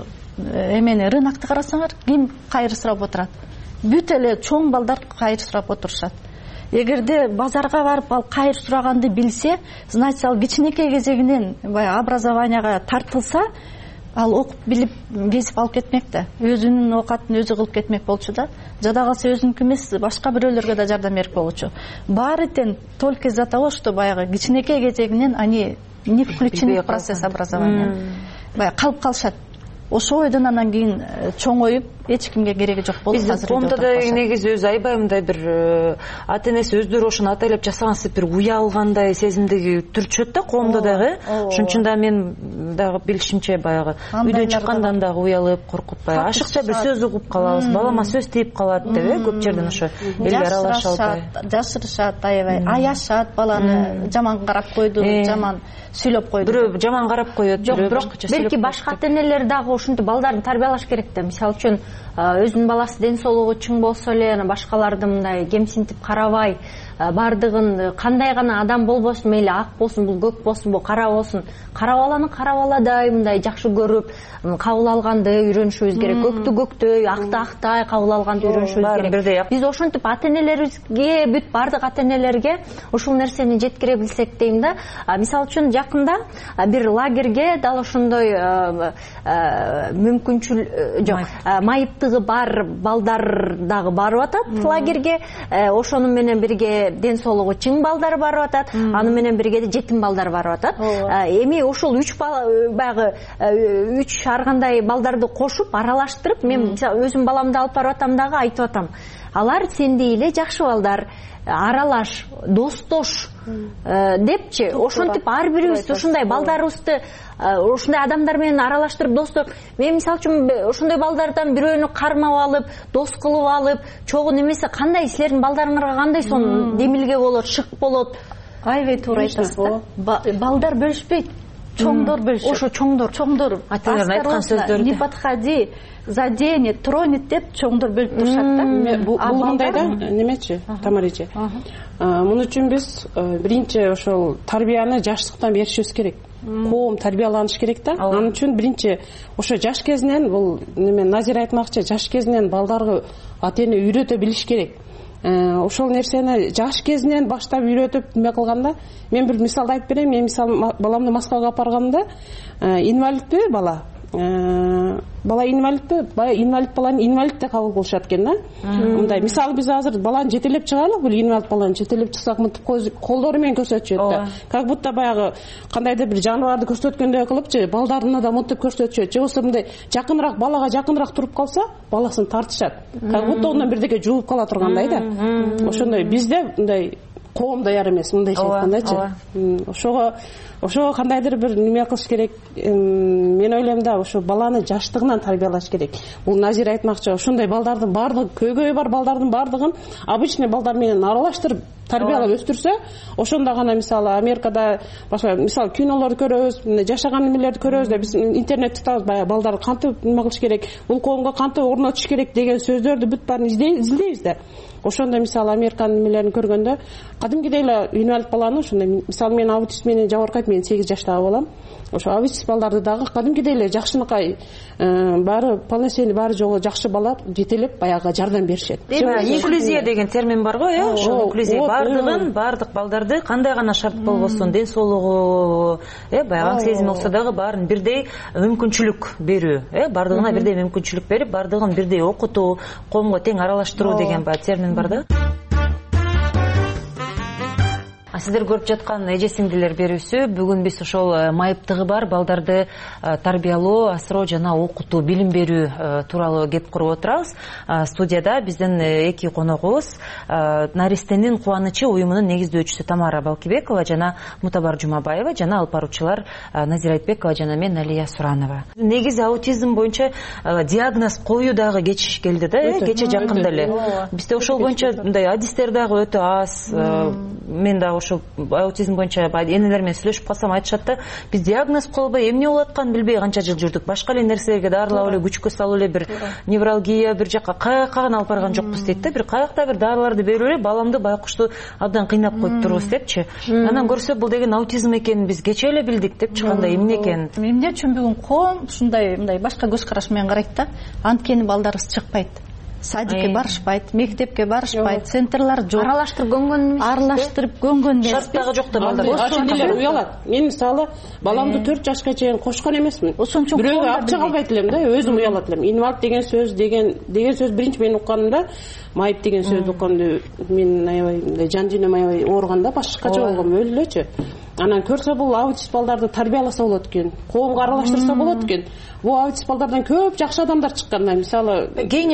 эмени рынокто карасаңар, ким кайыр сурап отурат? Бүт эле чоң балдар кайыр сурап отурушат. Эгерде базарга барып ал кайыр сураганды билсе, значит ал кичинекей кезегинен баягы образованияга тартылса, ал окуп билип кесип алып кетмек да. Өзүнүн оокатын өзү кылып кетмек болчу да. Жада калса өзүнүкү эмес, башка бирөөлөргө да жардам берип болчу. Баары тең только из-за того, что баягы кичинекей кезегинен они не включены в процесс образования. Баягы калып калышат. Ошо ойдон анан кийин чоңоюп, эч кимге кереги жок болуп азыр. Биздин коомдо да негизи өзү аябай мындай бир ата-энеси өздөрү ошону атайлап жасагансы бир уялгандай сезимдеги түрчөт да коомдо дагы. Ошон үчүн да мен дагы билишимче баягы үйдөн чыккандан дагы уялып, коркуп, баягы ашыкча бир сөз угуп калабыз, балама сөз тийип калат деп көп жерден ошо элге аралаша албай. Жашырышат, аябай аяшат, баланы жаман карап койду, жаман сүйлөп койду. Бирөө жаман карап коет, бирок белки башка ата-энелер дагы ушинтип балдарын тарбиялаш керек да. Мисалы үчүн өзүнүн баласы ден соолугу чың болсо эле башкаларды мындай кемсинтип карабай, бардыгын кандай гана адам болбосун, мейли ак болсун, бул көк болсун, бул кара болсун, кара баланы кара баладай мындай жакшы көрүп кабыл алганды үйрөнүшүбүз керек. Көктү көктөй, акты актай кабыл алганды үйрөнүшүбүз керек. Биз ошентип ата-энелерибизге, бүт бардык ата-энелерге ушул нерсени жеткире билсек дейм да. Мисалы үчүн жакында бир лагерге дал ошондой мүмкүнчүлүк жок, майыптыгы бар балдар дагы барып атат лагерге. Ошону менен бирге ден соолугу чың балдар барып атат, аны менен бирге жетим балдар барып атат. Эми ушул 3 баягы 3 ар кандай балдарды кошуп, аралаштырып, мен өзүм баламды алып барып атам дагы айтып атам. Алар сендей эле жакшы балдар, аралаш, достош депчи. Ошентип ар бирибиз ушундай балдарыбызды ушундай адамдар менен аралаштырып достук. Мен мисалы үчүн ошондой балдардан бирөөнү кармап алып, дос кылып алып, чогуу немесе кандай силердин балдарыңарга кандай сонун демилге болот, шык болот. Аябай туура айтасыз да. Балдар бөлүшпөйт. Чоңдор бөлүшөт. Ошо чоңдор. Ата-энелер айткан сөздөрдү. Не подходи, заденет, тронет деп чоңдор бөлүп турушат да. Бул мындай да, немечи, Тамара эже. Муну үчүн биз биринчи ошол тарбияны жаштыктан беришибиз керек. Коом тарбияланыш керек да. Анын үчүн биринчи ошо жаш кезинен, бул неме Назира айтмакчы, жаш кезинен балдарга ата-эне үйрөтө билиш керек. Ошол нерсени жаш кезинен баштап үйрөтүп неме кылганда, мен бир мисалды айтып берейин. Мен мисалы баламды Москвага алып барганда, инвалидпи бала, бала инвалидті инвалид баланы инвалид деп кабыл кылышат экен да. Мындай мисалы биз азыр баланы жетелеп чыгайлык, бул инвалид баланы жетелеп чыксак мынтип колдору менен көрсөтүшөт да. Как будто баягы кандайдыр бир жаныбарды көрсөткөндөй кылыпчы балдарына да мынтип көрсөтүшөт. Же болбосо мындай жакыныраак балага жакыныраак туруп калса, баласын тартышат. Как будто ондан бирдеке жууп кала тургандай да. Ошондой бизде мындай коом даяр эмес, мындайча айткандачы. Ошого кандайдыр бир неме кылыш керек. Мен ойлойм да, ошо баланы жаштыгынан тарбиялаш керек. Бул Назира айтмакчы, ошондой балдардын бардыгы, көйгөйү бар балдардын бардыгын обычный балдар менен аралаштырып тарбиялап өстүрсө, ошондо гана мисалы Америкада башка мисалы кинолорду көрөбүз, жашаган немелерди көрөбүз да, биз интернетте табабыз, баягы балдар кантип неме кылыш керек, бул коомго кантип орнотуш керек деген сөздөрдү бүт баарын изилдейбиз да. Ошондо мисалы Американын немелерин көргөндө кадимкидей эле инвалид баланы ошондой мисалы мен аутист менен жабыркайт, мен 8 жаштагы балам. Ошо аутист балдарды дагы кадимкидей эле жакшынакай баары полноценный баары жолу жакшы балар жетелеп баягы жардам беришет. Инклюзия деген термин бар го, ошо инклюзия бардык балдарды кандай гана шарт болбосун, ден соолугу, баягы сезим болсо дагы баарын бирдей мүмкүнчүлүк берүү, бардыгына бирдей мүмкүнчүлүк берип, бардыгын бирдей окутуу, коомго тең аралаштыруу деген термин бар да. Сиздер көрүп жаткан эже сиңдилер берүүсү бүгүн биз ошол майыптыгы бар балдарды тарбиялоо, асыроо жана окутуу, билим берүү тууралуу кеп куруп отурабыз. Студияда биздин эки коногубуз Наристенин кубанычы уюмунун негиздөөчүсү Тамара Балкибекова жана Мутабар Жумабаева жана алып баруучулар Назира Айтбекова жана мен Алия Суранова. Негизи аутизм боюнча диагноз коюу дагы кеч келди да, кече жакында эле. Бизде ошол боюнча мындай адистер дагы өтө аз. Мен дагы ошо аутизм боюнча энелер менен сүйлөшүп калсам айтышат да, биз диагноз колбой эмне болуп атканын билбей канча жыл жүрдүк. Башка эле нерселерге дарылап эле күчкө салып эле бир невралгия бир жакка каяка гана алып барган жокпуз дейт да. Бир каякта бир дарыларды берип эле баламды байкушту абдан кыйнап коюп турбуз депчи. Анан көрсө бул деген аутизм экенин биз кече эле билдик депчи, кандай эмне экенин. Эмне үчүн бүгүн коом ушундай мындай башка көз караш менен карайт да. Анткени балдарыбыз чыкпайт. Садикке барышпайт, мектепке барышпайт, центрлар жок. Аралаштырып көнгөн эмес. Шарттагы жок да балдар. Ошондойлор уялат. Мен мисалы баламды 4 жашка чейин кошкон эмесмин. Бирөөгө алып чыга албайт элем да, өзүм уялат элем. Инвалид деген сөз биринчи мен укканымда, майып деген сөздү укканда мен аябай жан дүйнөм аябай ооруганда башкача болгом, өлү элечи. Анан көрсө бул аутист балдарды тарбияласа болот экен, коомго аралаштырса болот экен. Бул аутист балдардан көп жакшы адамдар чыкканда, мисалы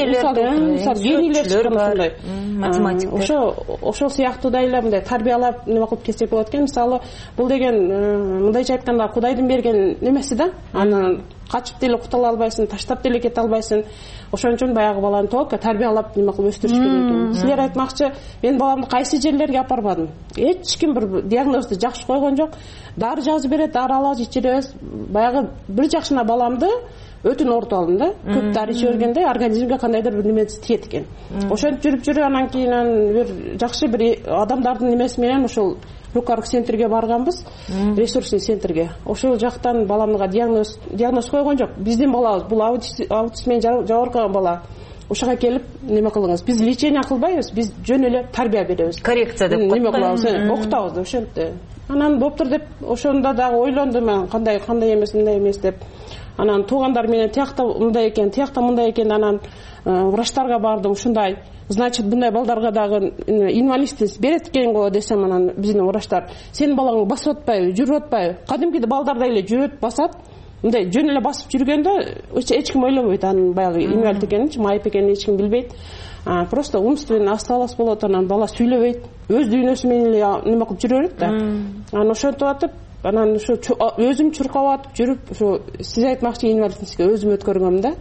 генийлер чыккан, математиктер. Ошол сыяктуу да эле мындай тарбиялап неме кылып кетсек болот экен. Мисалы бул деген мындайча айтканда Кудайдын берген немеси да. Аны качып деле кутула албайсың, таштап деле кете албайсың. Ошон үчүн баягы баланы только тарбиялап неме кылып өстүрүш керек экен. Силер айтмакчы, мен баламды кайсы жерлерге апарбадым. Эч ким бир диагнозду жакшы койгон жок. Дары жазып берет, дары алабыз, ичиребиз. Баягы бир жакшына баламды өтүн ортуп алдым да. Көп дары ичип бергенде организмге кандайдыр бир неме тиет экен. Ошентип жүрүп анан кийин бир жакшы бир адамдардын немеси менен ошол рукарк центрге барганбыз, ресурсный центрге. Ошол жактан баламга диагноз койгон жок. Биздин балабыз бул аутист менен жабыркаган бала. Ошого келип неме кылыңыз. Биз лечение кылбайбыз, биз жөн эле тарбия беребиз. Коррекция деп неме кылабыз, окутабыз ошентти. Анан доктор деп ошондо дагы ойлондум мен, кандай мындай эмес деп. Анан туугандар менен тиякта мындай экен, тиякта мындай экен, анан врачтарга бардым, ушундай. Значит, мындай балдарга дагы инвалидность берет экен го десем, анан биздин врачтар, сенин балаң басып атпайбы, жүрүп атпайбы? Кадимкиде балдарда эле жүрөт, басат. Мындай жөн эле басып жүргөндө эч ким ойлобойт анын баягы инвалид экенин, майып экенин эч ким билбейт. Просто умственный осталость болот, анан бала сүйлөбөйт. Өз дүйнөсү менен эле неме кылып жүрө берет да. Анан ошентип атып, анан ошо өзүм чуркап атып жүрүп, ошо сиз айтмакчы инвалидностьке өзүм өткөргөм да.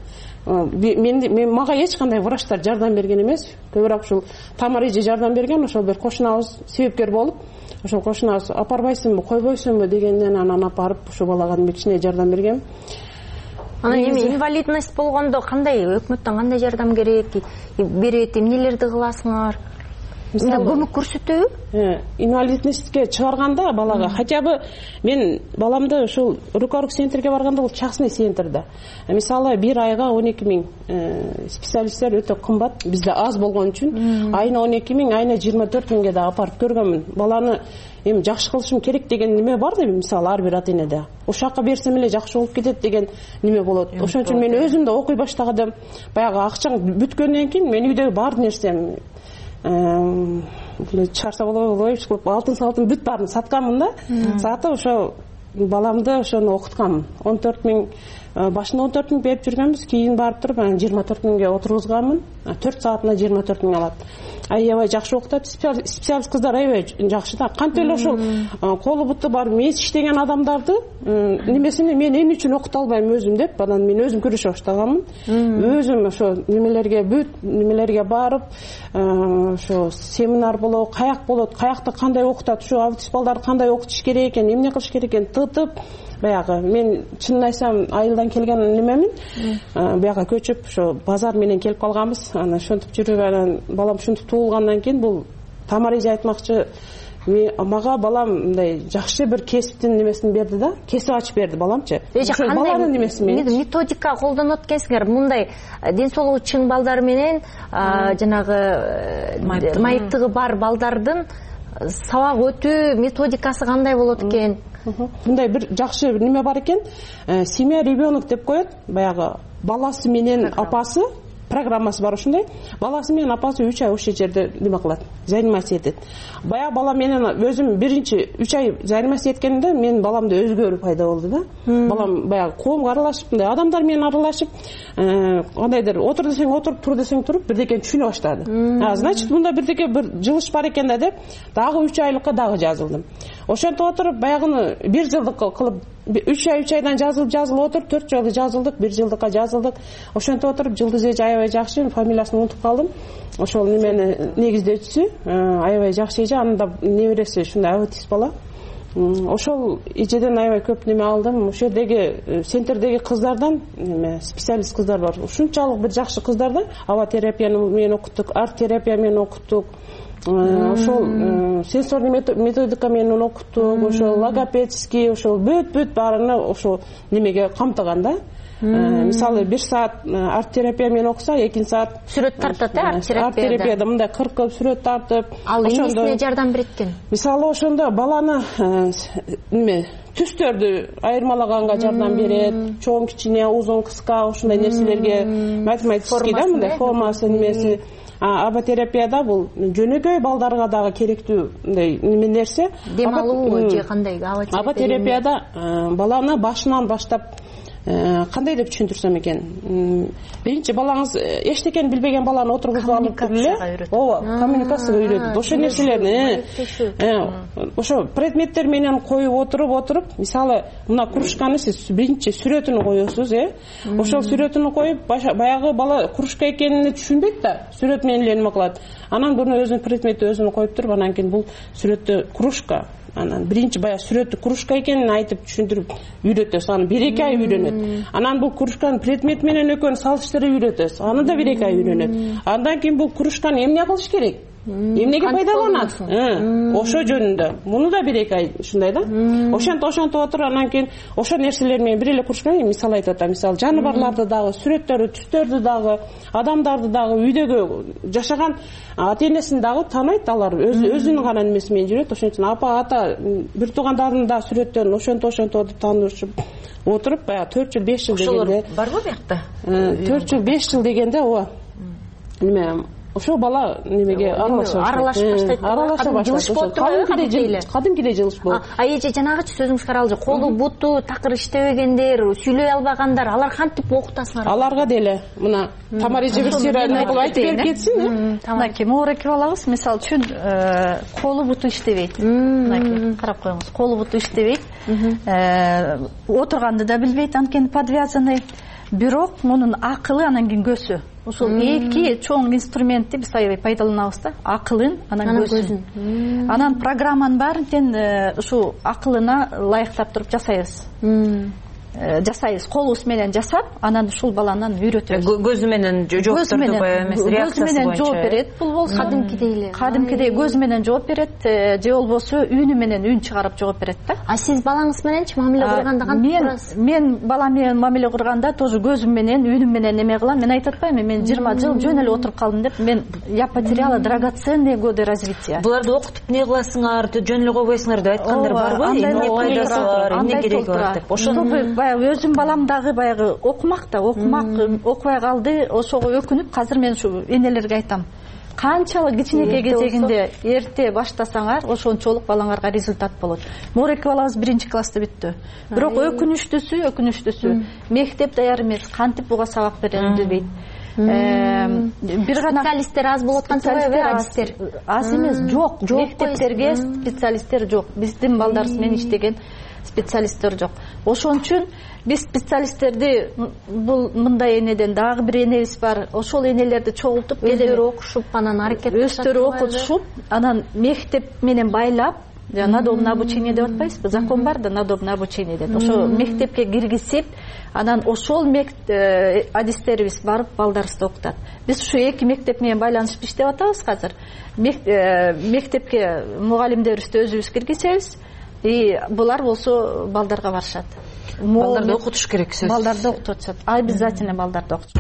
Мага эч кандай врачтар жардам берген эмес. Көбүрөөк ушул Тамара эже жардам берген, ошол бир кошунабыз себепкер болуп, ошол кошунабыз апарбайсыңбы, койбойсуңбу дегенден анан апарып ошо балага кичине жардам берген. Анан эми инвалидность болгондо кандай өкмөттөн кандай жардам керек, берет, эмнелерди кыласыңар? көмөк көрсөтөбү? Инвалидностьке чыгарганда балага хотя бы мен баламды ушул рукорг центрге барганда бул частный центрда. Мисалы бир айга 12 миң специалисттер өтө кымбат, бизде аз болгон үчүн айына 12 миң, айына 24 миңге да апарып көргөнмүн. Баланы эми жакшы кылышым керек деген неме бар да, мисалы ар бир ата энеде. Ошакка берсем эле жакшы болуп кетет деген неме болот. Ошон үчүн мен өзүм да окуй баштагам. Баягы акчаң бүткөндөн кийин мен үйдөгү бар нерсем чарса болобой кылып алтын салтын бүт баарын сатканмын да. Сатып ошо баламды ошону окутканмын. 14 миң башында 14 миң берип жүргөнбүз, кийин барып туруп 24 миңге отургузганмын. 4 саатына 24 миң алат. Аябай жакшы окутат. Специалист кыздар аябай жакшы да. Кантип эле ошол колу буту бар мес иштеген адамдарды немесини мен эмне үчүн окута албайм өзүм деп, анан мен өзүм күрөшө баштаганмын. Өзүм ошо немелерге немелерге барып, ошо семинар болобу, каяк болот, каякта кандай окутат, ошо аутист балдарды кандай окутуш керек экен, эмне кылыш керек экен тытып, баягы мен чынын айтсам айылдан келген немемин. Баягы көчүп ошо базар менен келип калганбыз. Анан ошентип жүрүп, анан балам ушинтип туулгандан кийин бул Тамареже айтмакчы, мага балам мындай жакшы бир кесиптин немесин берди да, кесип ачып берди баламчы. Ошо баланын немеси менен методика колдонот экенсиңер. Мындай ден соолугу чың балдар менен жанагы майыптыгы бар балдардын сабак өтүү методикасы кандай болот экен? Мындай бир жакшы неме бар экен. Семья ребенок деп коет. Баягы баласы менен апасы программасы бар ушундай. Баласы менен апасы 3 ай ошо жерде неме кылат, заниматься этет. Баягы бала менен өзүм биринчи 3 ай заниматься эткенде мен баламда өзгөрүү пайда болду да. Балам баягы коомго аралашып, мындай адамдар менен аралашып, кандайдыр отур десең отуруп, тур десең туруп, бирдекени түшүнө баштады. Значит, мында бирдеке бир жылыш бар экен да деп, дагы 3 айлыкка дагы жазылдым. Ошентип отуруп, баягыны 1 жылдык кылып 3 айдан жазылып отуруп, 4 жолу жазылдык, 1 жылдыкка жазылдык. Ошентип отуруп, Жылдыз эже аябай жакшы, фамилиясын унутуп калдым. Ошол немени негиздөөчүсү аябай жакшы эже, анын да небереси ушундай аутист бала. Ошол эжеден аябай көп неме алдым. Ошол жердеги центрдеги кыздардан, специалист кыздар бар. Ушунчалык бир жакшы кыздар да. Аба терапияны менен окуттук, арт терапия менен окуттук. Ошол сенсорный методика менен окуттук, ошол логопедский, ошол бүт баарыны ошол немеге камтыган да. Мисалы 1 саат арт терапия менен окуса, 2 саат сүрөт тартат, арт терапияда мындай 40 сүрөт тартып, ал эмнесине жардам берет экен? Мисалы ошондо баланы неме түстөрдү айырмалаганга жардам берет, чоң, кичине, узун, кыска ушундай нерселерге математический да мындай формасы немеси. Аботерапияда бул жөнөкөй балдарга дагы керектүү мындай нерсе. Дем алуу же кандай? Аботерапияда баланы башынан баштап кандай деп түшүндүрсөм экен, биринчи балаңыз эчтекени билбеген баланы отургузуп алып эле ооба коммуникацияга үйрөтөт. Ошо нерселерни ошо предметтер менен коюп отуруп, мисалы мына кружканы сиз биринчи сүрөтүн коесуз, ошол сүрөтүн коюп, баягы бала кружка экенин түшүнбөйт да, сүрөт менен эле неме кылат. Анан буну өзүнүн предметти өзүнө коюп туруп, анан кийин бул сүрөттө кружка, анан биринчи баягы сүрөттү кружка экенин айтып түшүндүрүп үйрөтөсүз. Аны 1-2 ай үйрөнөт. Анан бул кружканын предмет менен экөөнү салыштырып үйрөтөсүз. Аны да 1-2 ай үйрөнөт. Андан кийин бул кружканы эмне кылыш керек? Эмнеге пайдаланат? Ошо жөнүндө. Муну да 1-2 ай ушундай да. Ошентип отуруп, анан кийин ошо нерселер менен бир эле кружканы мисал айтып атам. Мисалы жаныбарларды дагы, сүрөттөрдү, түстөрдү дагы, адамдарды дагы, үйдөгү жашаган ата-энесин дагы таанайт, алар өзүнүн гана немеси менен жүрөт. Ошон үчүн апа, ата, бир туугандардын да сүрөттөрүн ошентип таанышып отуруп, баягы 4 жыл 5 жыл дегенде барбы биякта? 4 жыл 5 жыл дегенде ооба. Неме ошо бала немеге аралашып баштайт. Кадимкидей жылыш болот. Эже жанагычы сөзүңүз каралжы, колу буту такыр иштебегендер, сүйлөй албагандар, алар кантип окутасыңар? Аларга деле мына Тамареже бир сыйраны кылып айтып берип кетсин. Мынакей моорекеп алабыз. Мисалы үчүн колу буту иштебейт. Мынакей карап коюңуз. Колу буту иштебейт. Отурганды да билбейт, анткени подвязанный. Бирок мунун акылы, анан кийин көзү. Ушул эки чоң инструментти биз аябай пайдаланабыз да. Акылын, анан көзүн. Анан программанын баарын тең ушу акылына ылайыктап туруп жасайбыз. жасайбыз, колубуз менен жасап, анан ушул баланан үйрөтөбүз. Көзү менен жооптурду эмес, реакциясы боюнча. Жооп берет, бул болсо кадимкидей көзү менен жооп берет, же болбосо үнү менен үн чыгарып жооп берет да. А сиз балаңыз мененчи мамиле курганда кантип турасыз? Мен балам менен мамиле курганда тоже көзүм менен, үнүм менен эме кылам. Мен айтып атпаймынбы, мен 20 жыл жөн эле отуруп калдым деп. Мен я потеряла драгоценные годы развития. Буларды окутуп не кыласыңар, жөн эле койбойсуңар деп айткандар барбы? Эмне пайдасы бар, эмне кереги бар деп. Ошону баягы өзүм балам дагы баягы окумак окубай калды, ошого өкүнүп, азыр мен ушу энелерге айтам. Канчалык кичинекей кезегинде эрте баштасаңар, ошончолук балаңарга результат болот. Морек балабыз 1-класста бүттү. Бирок өкүнүчтүүсү мектеп даяр эмес, кантип буга сабак берерин билбейт. Бир гана специалисттер аз болуп аткан себеби адистер аз эмес, жок. Мектептерге специалисттер жок. Биздин балдарыбыз менен иштеген специалисттер жок. Ошон үчүн биз специалисттерди бул мындай энеден дагы бир энебиз бар. Ошол энелерди чогултуп өздөрү окушуп, анан аракет анан мектеп менен байлап, надобное обучение деп атпайсызбы? Закон бар да, надобное обучение деп. Ошо мектепке киргизип, анан ошол адистерибиз барып балдарыбызды окутат. Биз ушу эки мектеп менен байланышып иштеп атабыз азыр. Мектепке мугалимдерибизди өзүбүз киргизебиз. И булар болсо балдарга барышат. Балдарды окутуш керек сөзсүз. Балдарды окутушат. Обязательно балдарды окутуш.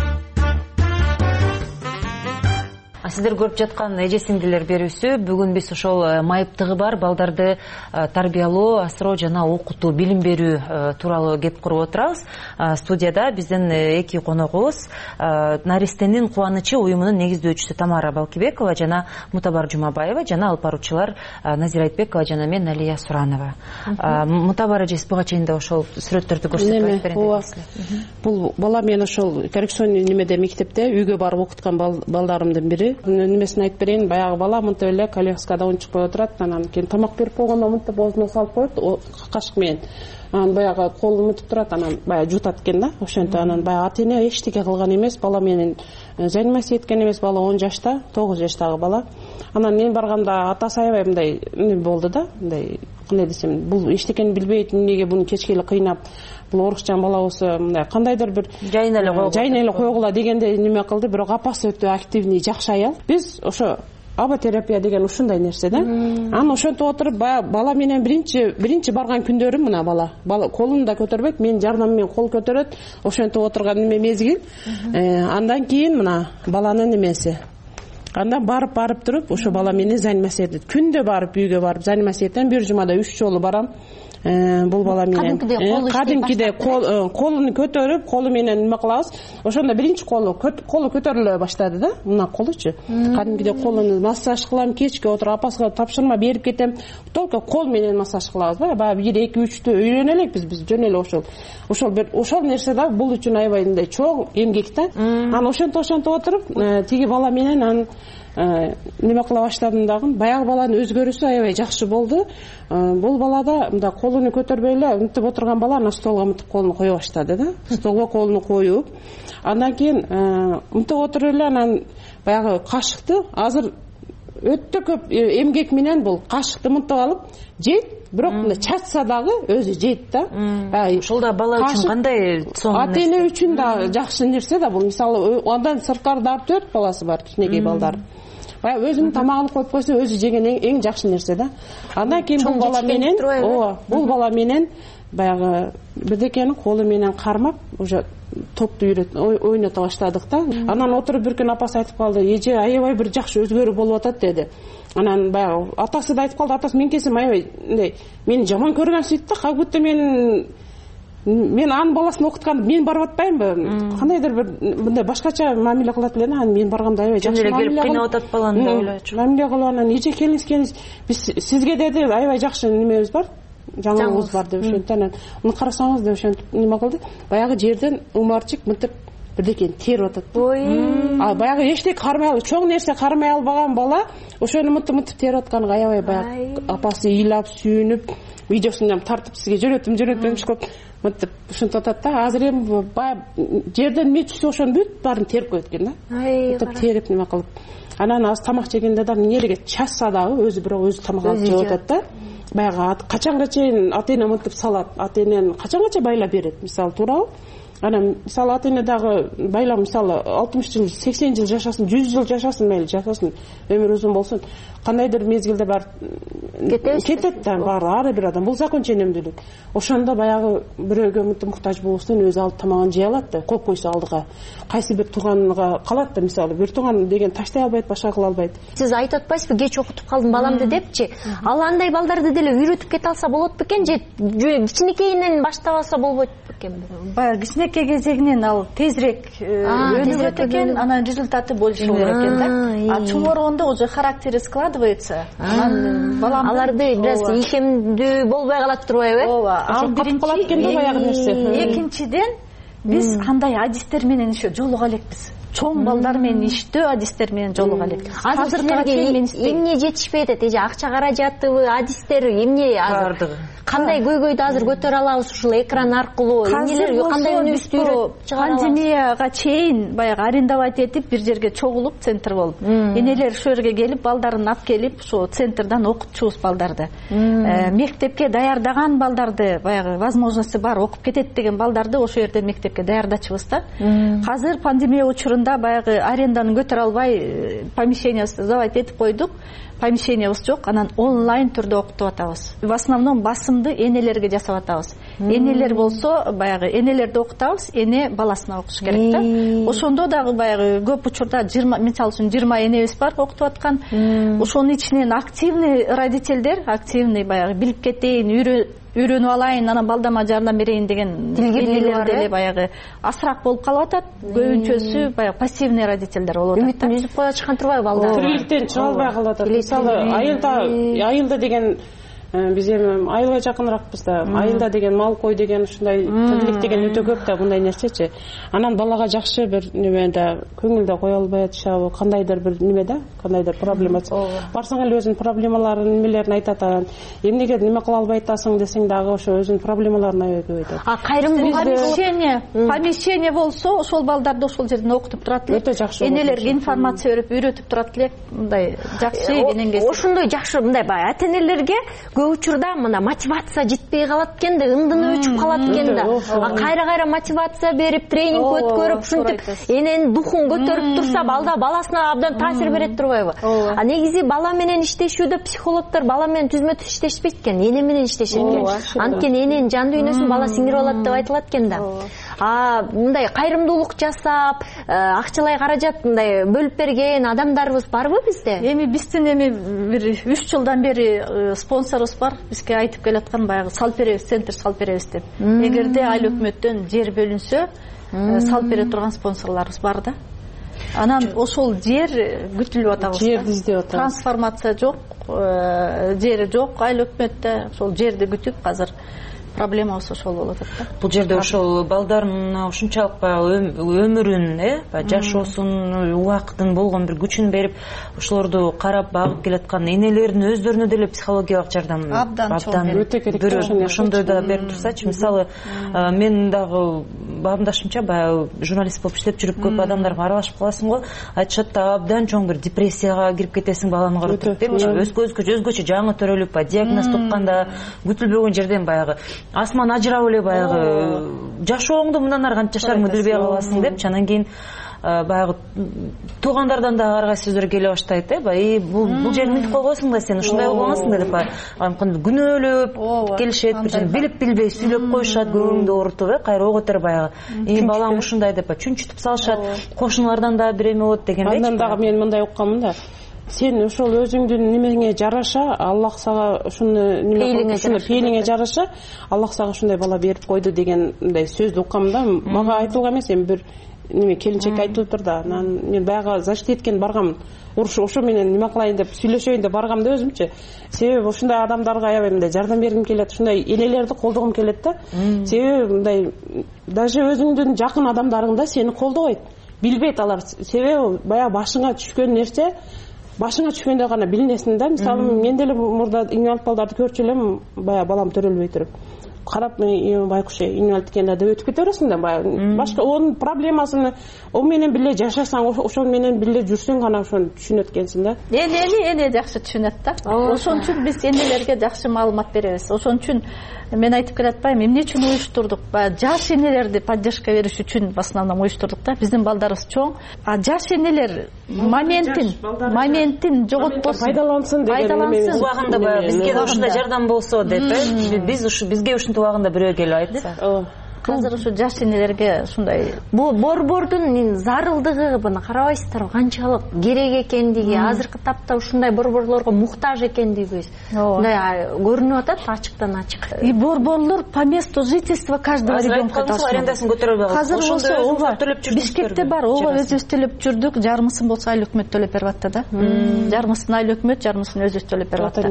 Сиздер көрүп жаткан эже сиңдилер берүүсү бүгүн биз ошол майыптыгы бар балдарды тарбиялоо, асыроо жана окутуу, билим берүү тууралуу кеп куруп отурабыз. Студияда биздин эки коногубуз Наристенин кубанычы уюмунун негиздөөчүсү Тамара Балкибекова жана Мутабар Жумабаева жана алып баруучулар Назира Айтбекова жана мен Алия Суранова. Мутабар эже, буга чейин да ошол сүрөттөрдү көрсөтүп айтып бериңиз. Бул бала мен ошол коррекционный немеде мектепте үйгө барып окуткан балдарымдын бири. Немесин айтып берейин, баягы бала мынтип эле коляскада ойнчукпай отурат, анан кийин тамак берип койгондо мынтип оозуна салып коет, кашык менен. Анан баягы колун мынтип турат, анан баягы жутат экен да. Ошентип анан баягы ата-эне эчтеке кылган эмес, бала менен заниматься эткен эмес, бала 10 жашта, 9 жаштагы бала. Анан мен барганда атасы аябай мындай болду да, мындай кандай десем, бул эчтекени билбейт, эмнеге буну кечке эле кыйнап, бул орусчан бала болсо мындай кандайдыр бир жайына эле койгула дегенде неме кылды, бирок апасы өтө активный, жакшы аял. Биз ошо аботерапия деген ушундай нерсе да. Анан ошентип отуруп бала менен биринчи барган күндөрүм мына бала колун да көтөрбөйт, мен жардам менен кол көтөрөт, ошентип отурган неме мезгил. Андан кийин мына баланын немеси. Андан барып туруп ошо бала менен заниматься этет. Күндө барып үйгө барып занимация этем, бир жумада 3 жолу барам. Бул бала менен кадимкиде колун көтөрүп, колу менен неме кылабыз. Ошондо биринчи колу көтөрүлө баштады да. Мына колучу. Кадимкиде колун массаж кылам, кечке отуруп апасына тапшырма берип кетем. Только кол менен массаж кылабыз да. Баягы 1-2-3-тө үйрөнө элекпиз биз жөн эле ошол нерсе да бул үчүн аябай мындай чоң эмгек да. Анан ошентип отуруп, тиги бала менен неме кыла баштадым дагы. Баягы баланын өзгөрүүсү аябай жакшы болду. Бул балада мындай колуну көтөрбөй эле мынтип отурган бала ана столго мынтип колуну кое баштады да. Столго колуну коюп, андан кийин мынтип отуруп эле анан баягы кашыкты азыр өтө көп эмгек менен бул кашыкты мынтип алып жейт, бирок мындай чачса дагы өзү жейт да. Ошол да бала үчүн кандай сонун нерсе? Ата-эне үчүн да жакшы нерсе да бул. Мисалы андан сырткары 4 баласы бар, кичинекей балдар. Баягы өзүнүн тамагын коюп койсо өзү жеген эң жакшы нерсе да. Андан кийин бул бала менен баягы бирдекени колу менен кармап уже топту ойното баштадык да. Анан отуруп бир күн апасы айтып калды, эже аябай бир жакшы өзгөрүү болуп атат деди. Анан баягы атасы да айтып калды, атасы менкесим аябай мындай мени жаман көргөн сөйт да, как будто мен анын баласын окутканды мен барып атпаймынбы? Кандайдыр бир мындай башкача мамиле кылат эле, анан мен барганда аябай жакшы мамиле кыйнап атат баланы деп ойлочу. Мамиле кылып анан эже келиңиз, биз сизге деди аябай жакшы немебиз бар, жаңылыгыбыз бар деп ошентип анан муну карасаңыз деп ошентип неме кылды. Баягы жерден умарчык мынтип бирдекени терип атат. Баягы эчтеке кармай албай, чоң нерсе кармай албаган бала ошону мынтип терип атканга аябай баягы апасы ыйлап, сүйүнүп, видеосун тартып сизге жөнөттүм көп мынтип ушинтип атат да. Азыр эми баягы жерден эмне түшсө ошонун бүт баарын терип коет экен да. Мынтип терип неме кылып. Анан азыр тамак жегенде да эмнелеге чачса дагы өзү бирок өзү тамак алып жеп атат да. баягы качанга чейин ата эне мынтип салат, ата энени качанга байлап берет, мисалы туурабы? Анан мисалы ата эне дагы байлап мисалы 60 жыл, 80 жыл жашасын, 100 жыл жашасын, мейли жашасын, өмүр uzun болсун. Кандайдыр мезгилде бар кетет да, бар ар бир адам. Бул закон ченемдүүлүк. Ошондо баягы бирөөгө муктаж болуштан өзү алып тамагын жей алат да, коюп койсо алдыга. Кайсы бир тууганга калат да, мисалы бир тууган деген таштай албайт, башка кыла албайт. Сиз айтып атпайсызбы, кеч окутуп калдым баламды депчи. Ал андай балдарды деле үйрөтүп кете алса болот бекен же кичинекейинен баштап алса болбойт бекенби? Баягы кичинекей кезегинен ал тезирээк өнүгөт экен, анан результаты больше болот экен да. А чоңойгондо уже характери складывается. Анан балам аларды бир аз ийкемдүү болбой калат турбайбы? Ооба. Ал биринчи. Экинчиден биз андай адистер менен еще жолуга элекпиз. Чоң балдар менен иштөө адистер менен жолуга элек. Азыр эмне жетишпей атат? Эже акча каражатыбы, адистер эмне азыр? Кандай көйгөйдү азыр көтөрө алабыз ушул экран аркылуу? Эмнелер кандай өнүгүштү? Пандемияга чейин баягы арендовать этип бир жерге чогулуп центр болуп, энелер ушул жерге келип балдарын алып келип, ошо центрдан окутчубуз балдарды. Мектепке даярдаган балдарды, баягы возможности бар окуп кетет деген балдарды ошол жерден мектепке даярдачыбыз да. Азыр пандемия учурунда баягы аренданы көтөрө албай помещениябызды сдавать этип койдук. Помещениябыз жок, анан онлайн түрдө окутуп атабыз. В основном басымды энелерге жасап атабыз. Энелер болсо, баягы энелерди окутабыз, эне баласына окуш керек да. Ошондо дагы баягы көп учурда 20, мисалы үчүн 20 энебиз бар окутуп аткан. Ошонун ичинен активный родительдер, активный баягы билип кетейин, үйрөнүп алайын, анан балдама жардам берейин деген энелер деле баягы асыраак болуп калып атат. Көбүнчөсү баягы пассивный родительдер болуп атат. Үмүтүн үзүп коя чыккан турбайбы балдар? Тирликтен чыга албай калып атат. Мисалы айылда деген биз эми айылга жакыныраакпыз да. Айылда деген мал кой деген ушундай тирлик деген өтө көп да, мындай нерсечи. Анан балага жакшы бир неменде көңүлдө кое албай атышабы, кандайдыр бир неме да, кандайдыр проблема. Барсаң эле өзүнүн проблемаларын, немелерин айтат. Эмнеге неме кыла албай атасың десең дагы ошо өзүнүн проблемаларын аябай көп айтат. А кайрымдуулук помещение болсо, ошол балдарды ошол жерден окутуп турат элек. Өтө жакшы. Энелерге информация берип, үйрөтүп турат элек. Мындай жакшы кененге. Ошондой жакшы мындай баягы ата-энелерге көп учурда мына мотивация жетпей калат экен да, ымдыны өчүп калат экен да. Кайра мотивация берип, тренинг өткөрүп, ушинтип эненин духун көтөрүп турса, баласына абдан таасир берет турбайбы? А негизи бала менен иштешүүдө психологдор бала менен түзмө-түз иштешпейт экен, эне менен иштешет экен. Анткени эненин жан дүйнөсүн бала сиңирип алат деп айтылат экен да. Мындай кайрымдуулук жасап, акчалай каражат мындай бөлүп берген адамдарыбыз барбы бизде? Эми биздин бир 3 жылдан бери спонсорубуз бар. Бизге айтып келаткан баягы салып беребиз, центр салып беребиз деп. Эгерде айыл өкмөттөн жер бөлүнсө, салып бере турган спонсорлорубуз бар да. Анан ошол жер күтүлүп атабыз. Жерди издеп атабыз. Трансформация жок, жери жок айыл өкмөттө. Ошол жерди күтүп азыр проблемабыз ошол болуп атат да. Бул жерде ошол балдардын ушунчалык өмүрүн, жашоосун, убактын болгон бир күчүн берип, ошолорду карап багып келаткан энелердин өздөрүнө деле психологиялык жардам абдан өтө керек. Ошондой да берип турсачы, мисалы, мен дагы бабамдашымча баягы журналист болуп иштеп жүрүп көп адамдарга аралашып каласың го, айтышат да абдан чоң бир депрессияга кирип кетесиң баланы көрүп депчи, өзгөчө жаңы төрөлүп, диагноз тукканда күтүлбөгөн жерден баягы асман ажырап эле баягы жашооңду мындан ары кантип жашарыңды билбей каласың депчи. Анан кийин баягы туугандардан да ар кайсы сөздөр келе баштайт, бул жерди мынтип койгойсуң да сен ушундай болгонсуң да деп кантип күнөөлөп келишет, бир жерде билип билбей сүйлөп коюшат, көңүңдү оорутуп, кайра ого көтөрүп баягы балаң ушундай деп чүнчүтүп салышат, кошуналардан да бир эме болот дегендей. Андан дагы мен мындай укканмын да, сен ошол өзүңдүн немеңе жараша, Аллах сага ушуну пейилиңе жараша, Аллах сага ушундай бала берип койду деген мындай сөздү уккам да. Мага айтылган эмес, эми бир неме келинчекке айтылыптыр да. Анан мен баягы защитеткен баргам, ошо менен неме кылайын деп сүйлөшөйүн деп баргам да өзүмчө. Себеби ушундай адамдарга аябай мындай жардам бергим келет, ушундай энелерди колдогум келет да. Себеби мындай даже өзүңдүн жакын адамдарың да сени колдобойт, билбейт алар. Себеби баягы башыңа түшкөн нерсе башыңа түшкөндө гана билинесиң да. Мисалы мен деле мурда иң алып балдарды көрчү элем, баягы балам төрөлбөй туруп. карап байкуш инвалид экен деп өтүп кете бересиң да баягы башка онун проблемасын о менен бирге жашасаң ошол менен бирге жүрсөң гана ошону түшүнөт экенсиң да. Эне жакшы түшүнөт да. Ошон үчүн биз энелерге жакшы маалымат беребиз. Ошон үчүн мен айтып келатпайм, эмне үчүн уюштурдук? Жаш энелерди поддержка бериш үчүн в основном уюштурдук да. Биздин балдарыбыз чоң. Жаш энелер моментин жоготпосун, пайдалансын деген убагында бизге ушундай жардам болсо деп, бизге ушинтип убагында бирөө келип айтса. Азыр ушу жаш энелерге ушундай борбордун зарылдыгы буну карабайсыздарбы, канчалык керек экендиги, азыркы тапта ушундай борборлорго муктаж экендигибиз мындай көрүнүп атат ачыктан ачык. И борборлор по месту жительства каждого ребенка должны. Арендасын көтөрө албайбыз. Азыр болсо Бишкекте бар, ооба өзүбүз төлөп жүрдүк, жарымысын болсо айыл өкмөт төлөп берип атты да. Жарымысын айыл өкмөт, жарымысын өзүбүз төлөп берип атты.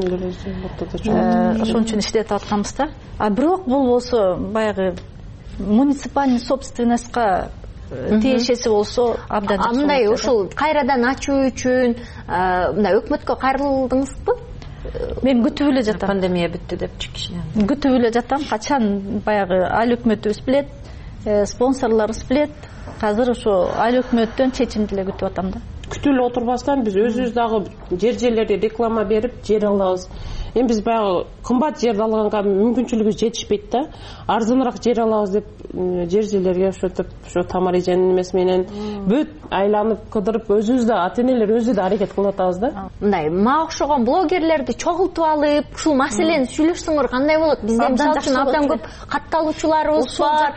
Ошон үчүн иштетип атканбыз да. Бирок бул болсо баягы муниципальный собственностька тиешеси болсо абдан жакшы. Мындай ушул кайрадан ачуу үчүн мындай өкмөткө кайрылдыңызбы? Мен күтүп эле жатам. Пандемия бүттү деп кичине. Күтүп эле жатам. Качан баягы айыл өкмөтүбүз билет, спонсорлорубуз билет. Азыр ошо айыл өкмөттөн чечимди эле күтүп атам да. Күтүп эле отурбастан биз өзүбүз дагы жерлерге реклама берип жер алабыз. Эми биз баягы кымбат жерди алганга мүмкүнчүлүгүбүз жетишпейт да. Арзаныраак жер алабыз деп жерлерге ошентип ошо Тамара эженин эмеси менен бүт айланып кыдырып өзүбүз да ата-энелер өзү да аракет кылып атабыз да. Мындай мага окшогон блогерлерди чогултуп алып, ушул маселени сүйлөшсөңөр кандай болот? Бизде мисалы үчүн абдан көп катталуучуларыбыз бар.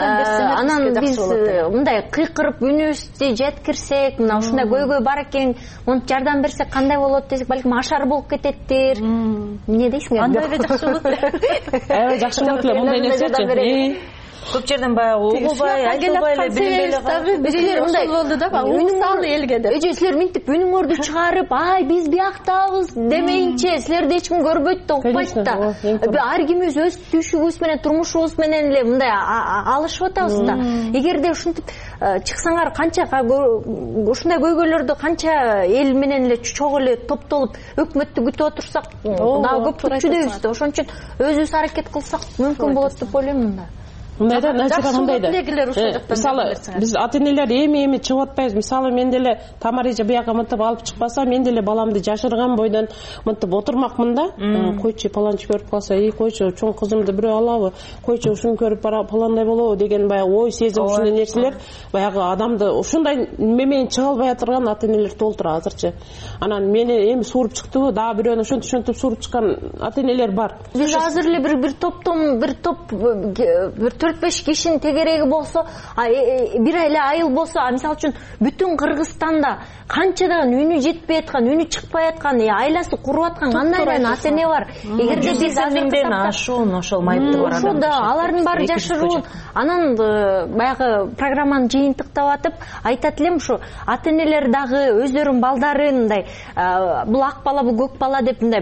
Анан биз мындай кыйкырып үнүбүздү жеткирсек, мына ушундай көйгөй бар экен, монтип жардам берсек кандай болот десек, балким ашар болуп кететтир. Эмне дейсиңер? Андай эле жакшы болот эле. Аябай жакшы болот эле мындай нерсечи. Көп жерден баягы угулбай, айтылбай эле билбей мындай болду да, угсалы элге деп. Эже силер минтип үнүңөрдү чыгарып, ай биз бияктабыз демейинче, силерди эч ким көрбөйт да, укпайт да. Ар кимибиз өз түйшүгүбүз менен, турмушубуз менен эле мындай алышып атабыз да. Эгерде ушинтип чыксаңар, канча ушундай көйгөйлөрдү канча эл менен эле чогуу эле топтолуп өкмөттү күтүп отурсак, дагы көп күчүдөйбүз да. Ошон үчүн өзүбүз аракет кылсак мүмкүн болот деп ойлойм мында. Мындайда начар мындайда. Мисалы биз ата-энелер эми чыгып атпайбыз. Мисалы мен деле Тамара эже бияка мынтип алып чыкпаса, мен деле баламды жашырган бойдон мынтип отурмакмын да. Койчу паланчы көрүп калса, койчу чоң кызымды бирөө алабы, койчу ушуну көрүп паландай болобу деген баягы ой сезим ушундай нерселер баягы адамды ушундай неменен чыга албай атырган ата-энелер толтур азырчы. Анан мени эми сууруп чыктыбы, дагы бирөөнү ошентип сууруп чыккан ата-энелер бар. Биз азыр эле бир топ 4-5 кишинин тегереги болсо, бир эле айыл болсо, мисалы үчүн бүтүн Кыргызстанда канчадан үнү жетпей аткан, үнү чыкпай аткан, айласы куруп аткан кандайдан ата-эне бар. Эгерде биз миңден ашуун ошол майыпты бар адам. Ошо да, алардын баары жашыруун. Анан баягы программаны жыйынтыктап атып, айтат элем ушу ата-энелер дагы өздөрүнүн балдарын мындай бул ак бала, бул көк бала деп мындай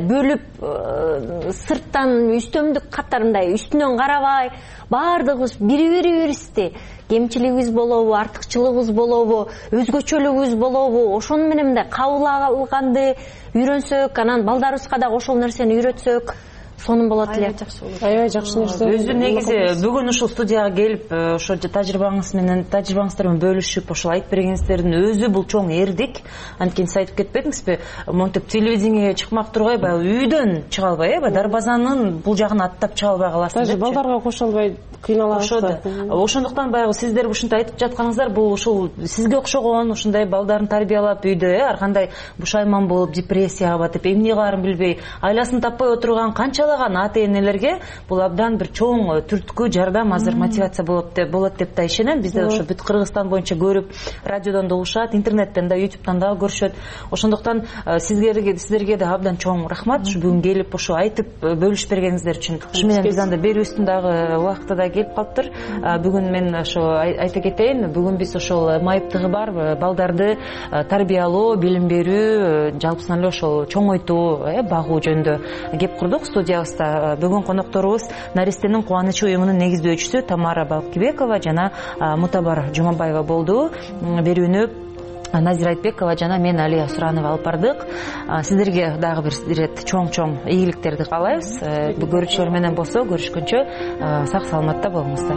бөлүп сырттан үстөмдүк катары мындай үстүнөн карабай, баардыгыбыз бирибизди кемчилигибиз болобу, артыкчылыгыбыз болобу, өзгөчөлүгүбүз болобу, ошону менен мындай кабыл алганды үйрөнсөк, анан балдарыбызга дагы ошол нерсени үйрөтсөк, сонун болот эле. Аябай жакшы нерсе. Өзү негизи бүгүн ушул студияга келип, ошо тажрыйбаңыздар менен бөлүшүп, ошол айтып бергениңиздердин өзү бул чоң эрдик. Анткени сиз айтып кетпедиңизби, монтип телевидениеге чыкмак тургай, баягы үйдөн чыга албай, дарбазанын бул жагын аттап чыга албай каласыз. Даже балдарга кошо албай кыйналабыз. Ошондуктан баягы сиздер ушинтип айтып жатканыңыздар, бул ушул сизге окшогон ушундай балдарын тарбиялап үйдө ар кандай бушайман болуп, депрессияга батып, эмне кылаарын билбей, айласын таппай отурган канчалаган ата-энелерге бул абдан бир чоң түрткү жардам, азыр мотивация болот деп да ишенем. Бизде ошо бүт Кыргызстан боюнча көрүп, радиодон да угушат, интернеттен да, ютубтан да көрүшөт. Ошондуктан сиздерге да абдан чоң рахмат, бүгүн келип ошо айтып бөлүшүп бергениңиздер үчүн. Ушу менен биз анда берүүбүздүн дагы убакыты да келип калыптыр. Бүгүн мен ошо айта кетейин, бүгүн биз ошол майыптыгы бар балдарды тарбиялоо, билим берүү, жалпысынан эле ошол чоңойтуу, багуу жөнүндө кеп курдук студиябызда. Бүгүн конокторубуз Наристенин кубанычы уюмунун негиздөөчүсү Тамара Балкибекова жана Мутабар Жумабаева болду. Берүүнү Назира Айтбекова жана мен Алия Суранова алып бардык. Сиздерге дагы бир ирет чоң ийгиликтерди каалайбыз. Көрүүчүлөр менен болсо көрүшкөнчө сак саламатта болуңуздар.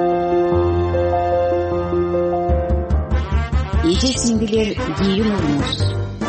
Эже сиңдилер кийин болуңуз.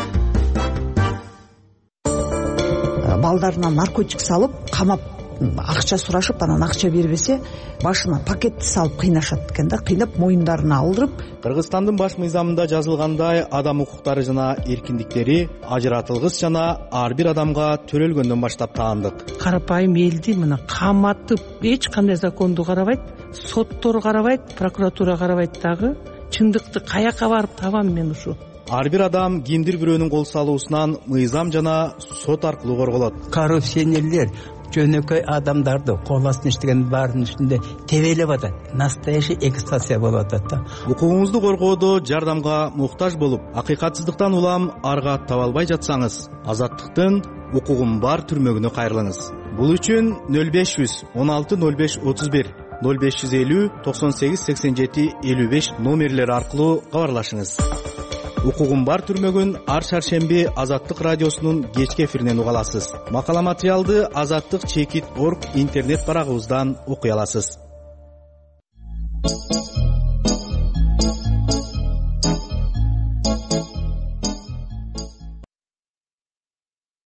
Балдарына наркотик салып, камап акча сурашып, анан акча бербесе, башына пакетти салып кыйнашат экен да, кыйнап моюндарына алдырып. Кыргызстандын баш мыйзамында жазылгандай, адам укуктары жана эркиндиктери ажыратылгыс жана ар бир адамга төрөлгөндөн баштап таандык. Карапайым элди мына каматып, эч кандай законду карабайт, соттор карабайт, прокуратура карабайт дагы. Чындыкты каяка барып табам мен ушу? Ар бир адам кимдир бирөөнүн кол салуусунан мыйзам жана сот аркылуу корголот. Коррупционерлер жөнөкөй адамдарды кол астына иштеген баардын үстүндө тебелеп атат. Настоящий эксплуатация болуп атат да. Укугуңузду коргоодо жардамга муктаж болуп, акыйкатсыздыктан улам арга таба албай жатсаңыз, Азаттыктын укугум бар түрмөгүнө кайрылыңыз. Бул үчүн 0500 16 05 31 0550 98 87 55 номерлери аркылуу кабарлашыңыз. Укугум бар түрмөгүн ар шаршемби Азаттык радиосунун кечки эфиринен уга аласыз. Макала материалды Азаттык.org интернет барагыбыздан окуй аласыз.